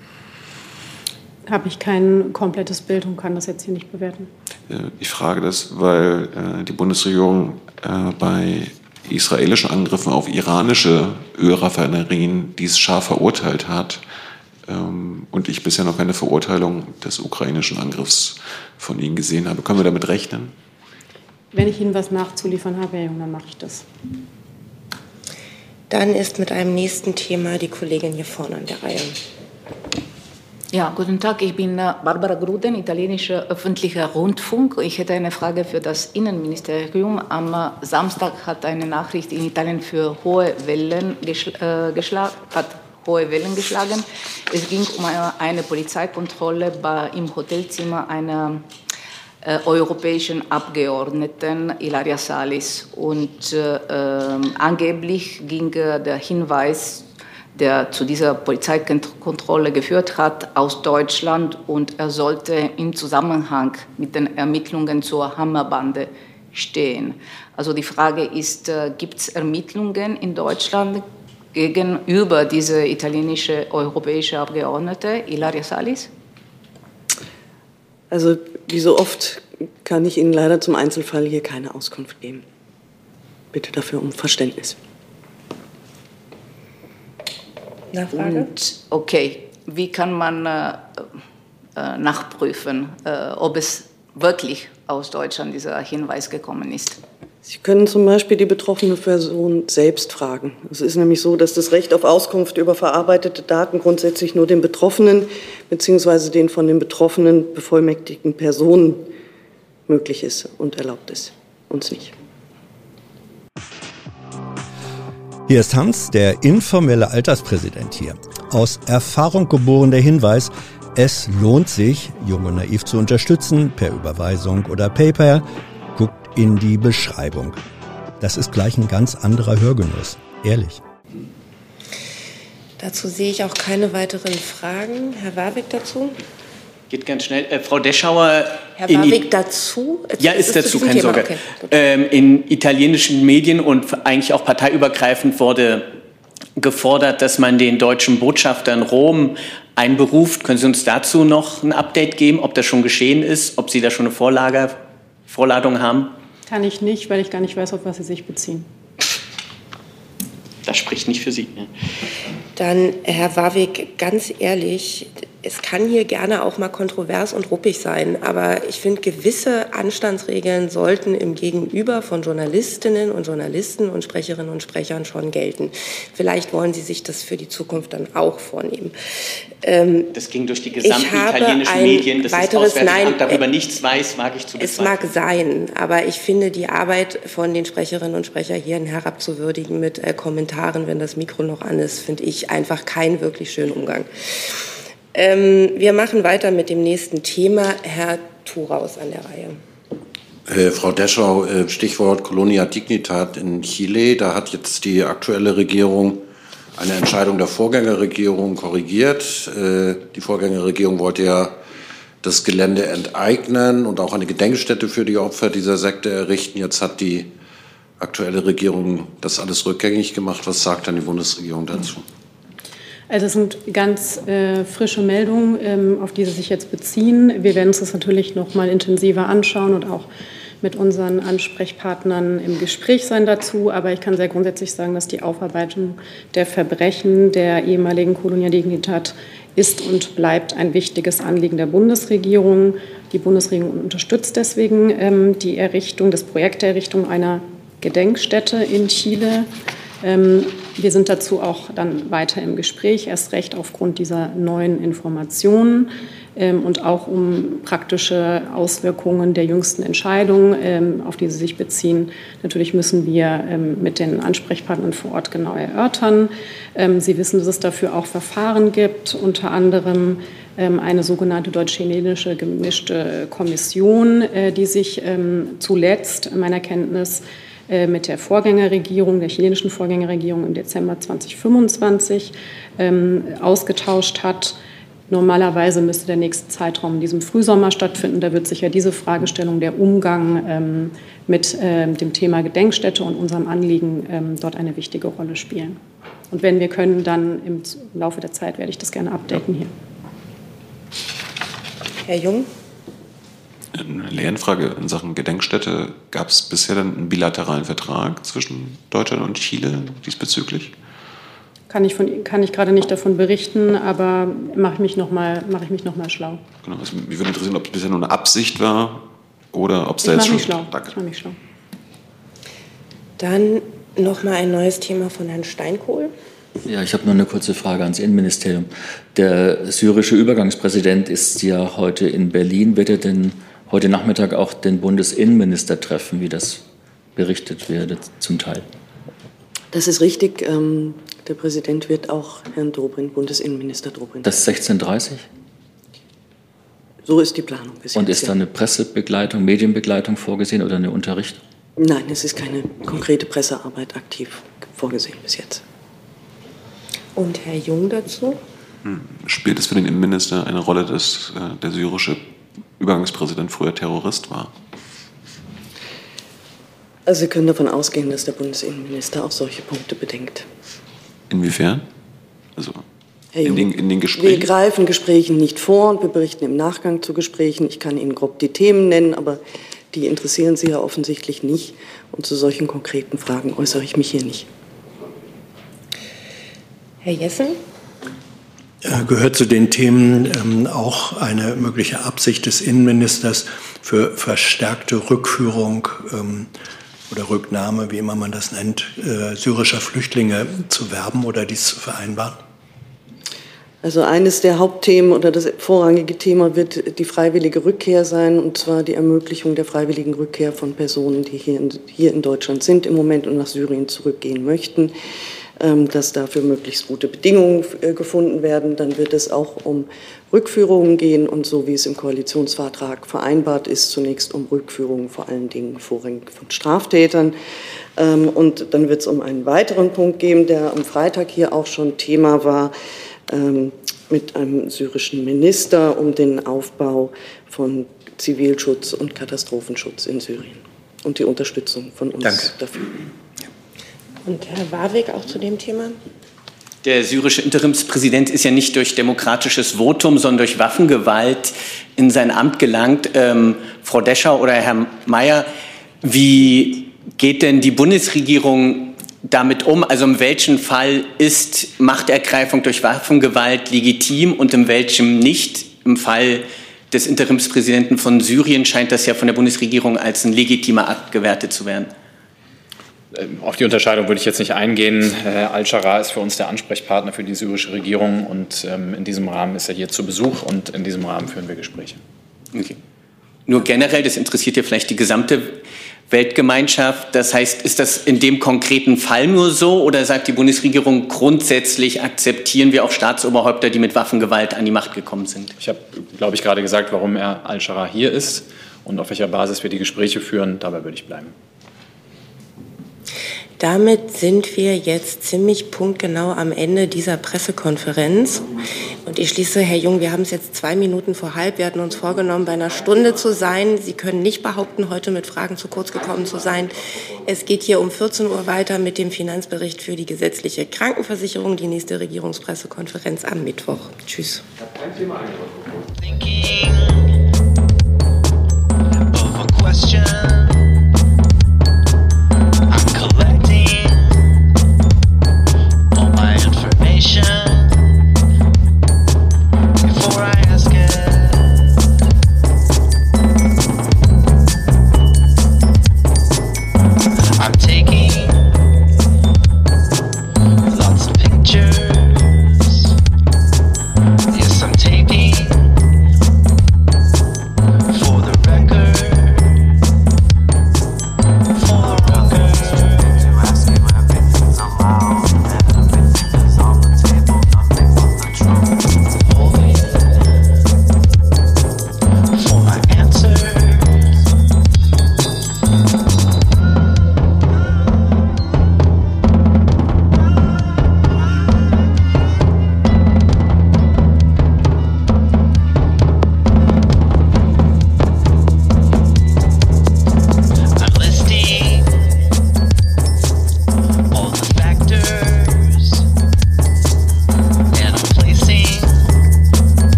Habe ich kein komplettes Bild und kann das jetzt hier nicht bewerten. Ich frage das, weil äh, die Bundesregierung äh, bei israelischen Angriffen auf iranische Ölraffinerien dies scharf verurteilt hat ähm, und ich bisher noch keine Verurteilung des ukrainischen Angriffs von Ihnen gesehen habe. Können wir damit rechnen? Wenn ich Ihnen was nachzuliefern habe, dann mache ich das. Dann ist mit einem nächsten Thema die Kollegin hier vorne an der Reihe. Ja, guten Tag, ich bin Barbara Gruden, italienischer öffentlicher Rundfunk. Ich hätte eine Frage für das Innenministerium. Am Samstag hat eine Nachricht in Italien für hohe Wellen geschl- äh, geschlagen, hat hohe Wellen geschlagen. Es ging um eine, eine Polizeikontrolle bei, im Hotelzimmer einer äh, europäischen Abgeordneten, Ilaria Salis. Und äh, äh, angeblich ging äh, der Hinweis, der zu dieser Polizeikontrolle geführt hat, aus Deutschland, und er sollte im Zusammenhang mit den Ermittlungen zur Hammerbande stehen. Also die Frage ist, äh, gibt es Ermittlungen in Deutschland gegenüber diese italienische europäische Abgeordnete, Ilaria Salis? Also wie so oft kann ich Ihnen leider zum Einzelfall hier keine Auskunft geben. Bitte dafür um Verständnis. Nachfrage? Und, okay, wie kann man äh, äh, nachprüfen, äh, ob es wirklich aus Deutschland dieser Hinweis gekommen ist? Sie können zum Beispiel die betroffene Person selbst fragen. Es ist nämlich so, dass das Recht auf Auskunft über verarbeitete Daten grundsätzlich nur den Betroffenen bzw. den von den Betroffenen bevollmächtigten Personen möglich ist und erlaubt ist, uns nicht. Hier ist Hans, der informelle Alterspräsident hier. Aus Erfahrung geboren der Hinweis, es lohnt sich, Jung und Naiv zu unterstützen, per Überweisung oder PayPal. Guckt in die Beschreibung. Das ist gleich ein ganz anderer Hörgenuss, ehrlich. Dazu sehe ich auch keine weiteren Fragen. Herr Warwick dazu? Geht ganz schnell. Äh, Frau Deschauer. Herr Warwick dazu? Ja, ist, ist dazu, keine Sorge. Okay, ähm, in italienischen Medien und eigentlich auch parteiübergreifend wurde gefordert, dass man den deutschen Botschafter in Rom einberuft. Können Sie uns dazu noch ein Update geben, ob das schon geschehen ist, ob Sie da schon eine Vorlage, Vorladung haben? Kann ich nicht, weil ich gar nicht weiß, auf was Sie sich beziehen. Das spricht nicht für Sie. Ja. Dann, Herr Warwick, ganz ehrlich, es kann hier gerne auch mal kontrovers und ruppig sein, aber ich finde, gewisse Anstandsregeln sollten im Gegenüber von Journalistinnen und Journalisten und Sprecherinnen und Sprechern schon gelten. Vielleicht wollen Sie sich das für die Zukunft dann auch vornehmen. Ähm, das ging durch die gesamten italienischen Medien, dass das Auswärtige Amt darüber nichts weiß, mag ich zu bezweifeln. Es mag sein, aber ich finde, die Arbeit von den Sprecherinnen und Sprechern hier herabzuwürdigen mit äh, Kommentaren, wenn das Mikro noch an ist, finde ich einfach keinen wirklich schönen Umgang. Ähm, wir machen weiter mit dem nächsten Thema. Herr Thuraus an der Reihe. Äh, Frau Deschau, äh, Stichwort Colonia Dignitat in Chile. Da hat jetzt die aktuelle Regierung eine Entscheidung der Vorgängerregierung korrigiert. Äh, die Vorgängerregierung wollte ja das Gelände enteignen und auch eine Gedenkstätte für die Opfer dieser Sekte errichten. Jetzt hat die aktuelle Regierung das alles rückgängig gemacht. Was sagt dann die Bundesregierung dazu? Also es sind ganz äh, frische Meldungen, ähm, auf die Sie sich jetzt beziehen. Wir werden uns das natürlich noch mal intensiver anschauen und auch mit unseren Ansprechpartnern im Gespräch sein dazu. Aber ich kann sehr grundsätzlich sagen, dass die Aufarbeitung der Verbrechen der ehemaligen Colonia Dignitat ist und bleibt ein wichtiges Anliegen der Bundesregierung. Die Bundesregierung unterstützt deswegen ähm, die Errichtung, das Projekt der Errichtung einer Gedenkstätte in Chile. Ähm, wir sind dazu auch dann weiter im Gespräch, erst recht aufgrund dieser neuen Informationen ähm, und auch um praktische Auswirkungen der jüngsten Entscheidung, ähm, auf die Sie sich beziehen. Natürlich müssen wir ähm, mit den Ansprechpartnern vor Ort genau erörtern. Ähm, Sie wissen, dass es dafür auch Verfahren gibt, unter anderem eine sogenannte deutsch-chilenische gemischte Kommission, die sich zuletzt meiner Kenntnis mit der Vorgängerregierung, der chilenischen Vorgängerregierung im Dezember zweitausendfünfundzwanzig ausgetauscht hat. Normalerweise müsste der nächste Zeitraum in diesem Frühsommer stattfinden. Da wird sicher diese Fragestellung, der Umgang ähm, mit ähm, dem Thema Gedenkstätte und unserem Anliegen ähm, dort eine wichtige Rolle spielen. Und wenn wir können, dann im Laufe der Zeit werde ich das gerne updaten hier. Herr Jung? Eine Lernfrage in Sachen Gedenkstätte. Gab es bisher dann einen bilateralen Vertrag zwischen Deutschland und Chile diesbezüglich? Kann ich, von, kann ich gerade nicht davon berichten, aber mache ich mich noch mal, mache ich mich noch mal schlau. Genau, also mich würde interessieren, ob es bisher nur eine Absicht war oder ob es da ich jetzt schon... Mich schlau. Danke. Ich mache mich schlau. Dann noch mal ein neues Thema von Herrn Steinkohl. Ja, ich habe nur eine kurze Frage ans Innenministerium. Der syrische Übergangspräsident ist ja heute in Berlin. Wird er denn heute Nachmittag auch den Bundesinnenminister treffen, wie das berichtet wird, zum Teil? Das ist richtig. Ähm, der Präsident wird auch Herrn Dobrindt, Bundesinnenminister Dobrindt. Das ist sechzehn Uhr dreißig? So ist die Planung bis jetzt. Und ist da eine Pressebegleitung, Medienbegleitung vorgesehen oder eine Unterrichtung? Nein, es ist keine konkrete Pressearbeit aktiv vorgesehen bis jetzt. Und Herr Jung dazu? Hm. Spielt es für den Innenminister eine Rolle, dass äh, der syrische Übergangspräsident früher Terrorist war? Also Sie können davon ausgehen, dass der Bundesinnenminister auch solche Punkte bedenkt. Inwiefern? Also Herr Jung, in den, in den Gesprächen? Wir greifen Gesprächen nicht vor und wir berichten im Nachgang zu Gesprächen. Ich kann Ihnen grob die Themen nennen, aber die interessieren Sie ja offensichtlich nicht. Und zu solchen konkreten Fragen äußere ich mich hier nicht. Herr Jessen? Gehört zu den Themen ähm, auch eine mögliche Absicht des Innenministers für verstärkte Rückführung ähm, oder Rücknahme, wie immer man das nennt, äh, syrischer Flüchtlinge zu werben oder dies zu vereinbaren? Also eines der Hauptthemen oder das vorrangige Thema wird die freiwillige Rückkehr sein, und zwar die Ermöglichung der freiwilligen Rückkehr von Personen, die hier in, hier in Deutschland sind im Moment und nach Syrien zurückgehen möchten, ähm, dass dafür möglichst gute Bedingungen äh, gefunden werden. Dann wird es auch um Rückführungen gehen und so wie es im Koalitionsvertrag vereinbart ist, zunächst um Rückführungen vor allen Dingen vorrangig von Straftätern. Ähm, und dann wird es um einen weiteren Punkt geben, der am Freitag hier auch schon Thema war, ähm, mit einem syrischen Minister um den Aufbau von Zivilschutz und Katastrophenschutz in Syrien und die Unterstützung von uns Danke. dafür. Und Herr Warwick auch zu dem Thema? Der syrische Interimspräsident ist ja nicht durch demokratisches Votum, sondern durch Waffengewalt in sein Amt gelangt. Ähm, Frau Deschau oder Herr Mayer, wie geht denn die Bundesregierung damit um? Also in welchem Fall ist Machtergreifung durch Waffengewalt legitim und in welchem nicht? Im Fall des Interimspräsidenten von Syrien scheint das ja von der Bundesregierung als ein legitimer Akt gewertet zu werden. Auf die Unterscheidung würde ich jetzt nicht eingehen. Al-Sharaa ist für uns der Ansprechpartner für die syrische Regierung und ähm, in diesem Rahmen ist er hier zu Besuch und in diesem Rahmen führen wir Gespräche. Okay. Nur generell, das interessiert ja vielleicht die gesamte Weltgemeinschaft. Das heißt, ist das in dem konkreten Fall nur so oder sagt die Bundesregierung grundsätzlich, akzeptieren wir auch Staatsoberhäupter, die mit Waffengewalt an die Macht gekommen sind? Ich habe, glaube ich, gerade gesagt, warum er Al-Sharaa hier ist und auf welcher Basis wir die Gespräche führen. Dabei würde ich bleiben. Damit sind wir jetzt ziemlich punktgenau am Ende dieser Pressekonferenz. Und ich schließe, Herr Jung, wir haben es jetzt zwei Minuten vor halb. Wir hatten uns vorgenommen, bei einer Stunde zu sein. Sie können nicht behaupten, heute mit Fragen zu kurz gekommen zu sein. Es geht hier um vierzehn Uhr weiter mit dem Finanzbericht für die gesetzliche Krankenversicherung. Die nächste Regierungspressekonferenz am Mittwoch. Tschüss. Ich habe kein Thema eingebracht.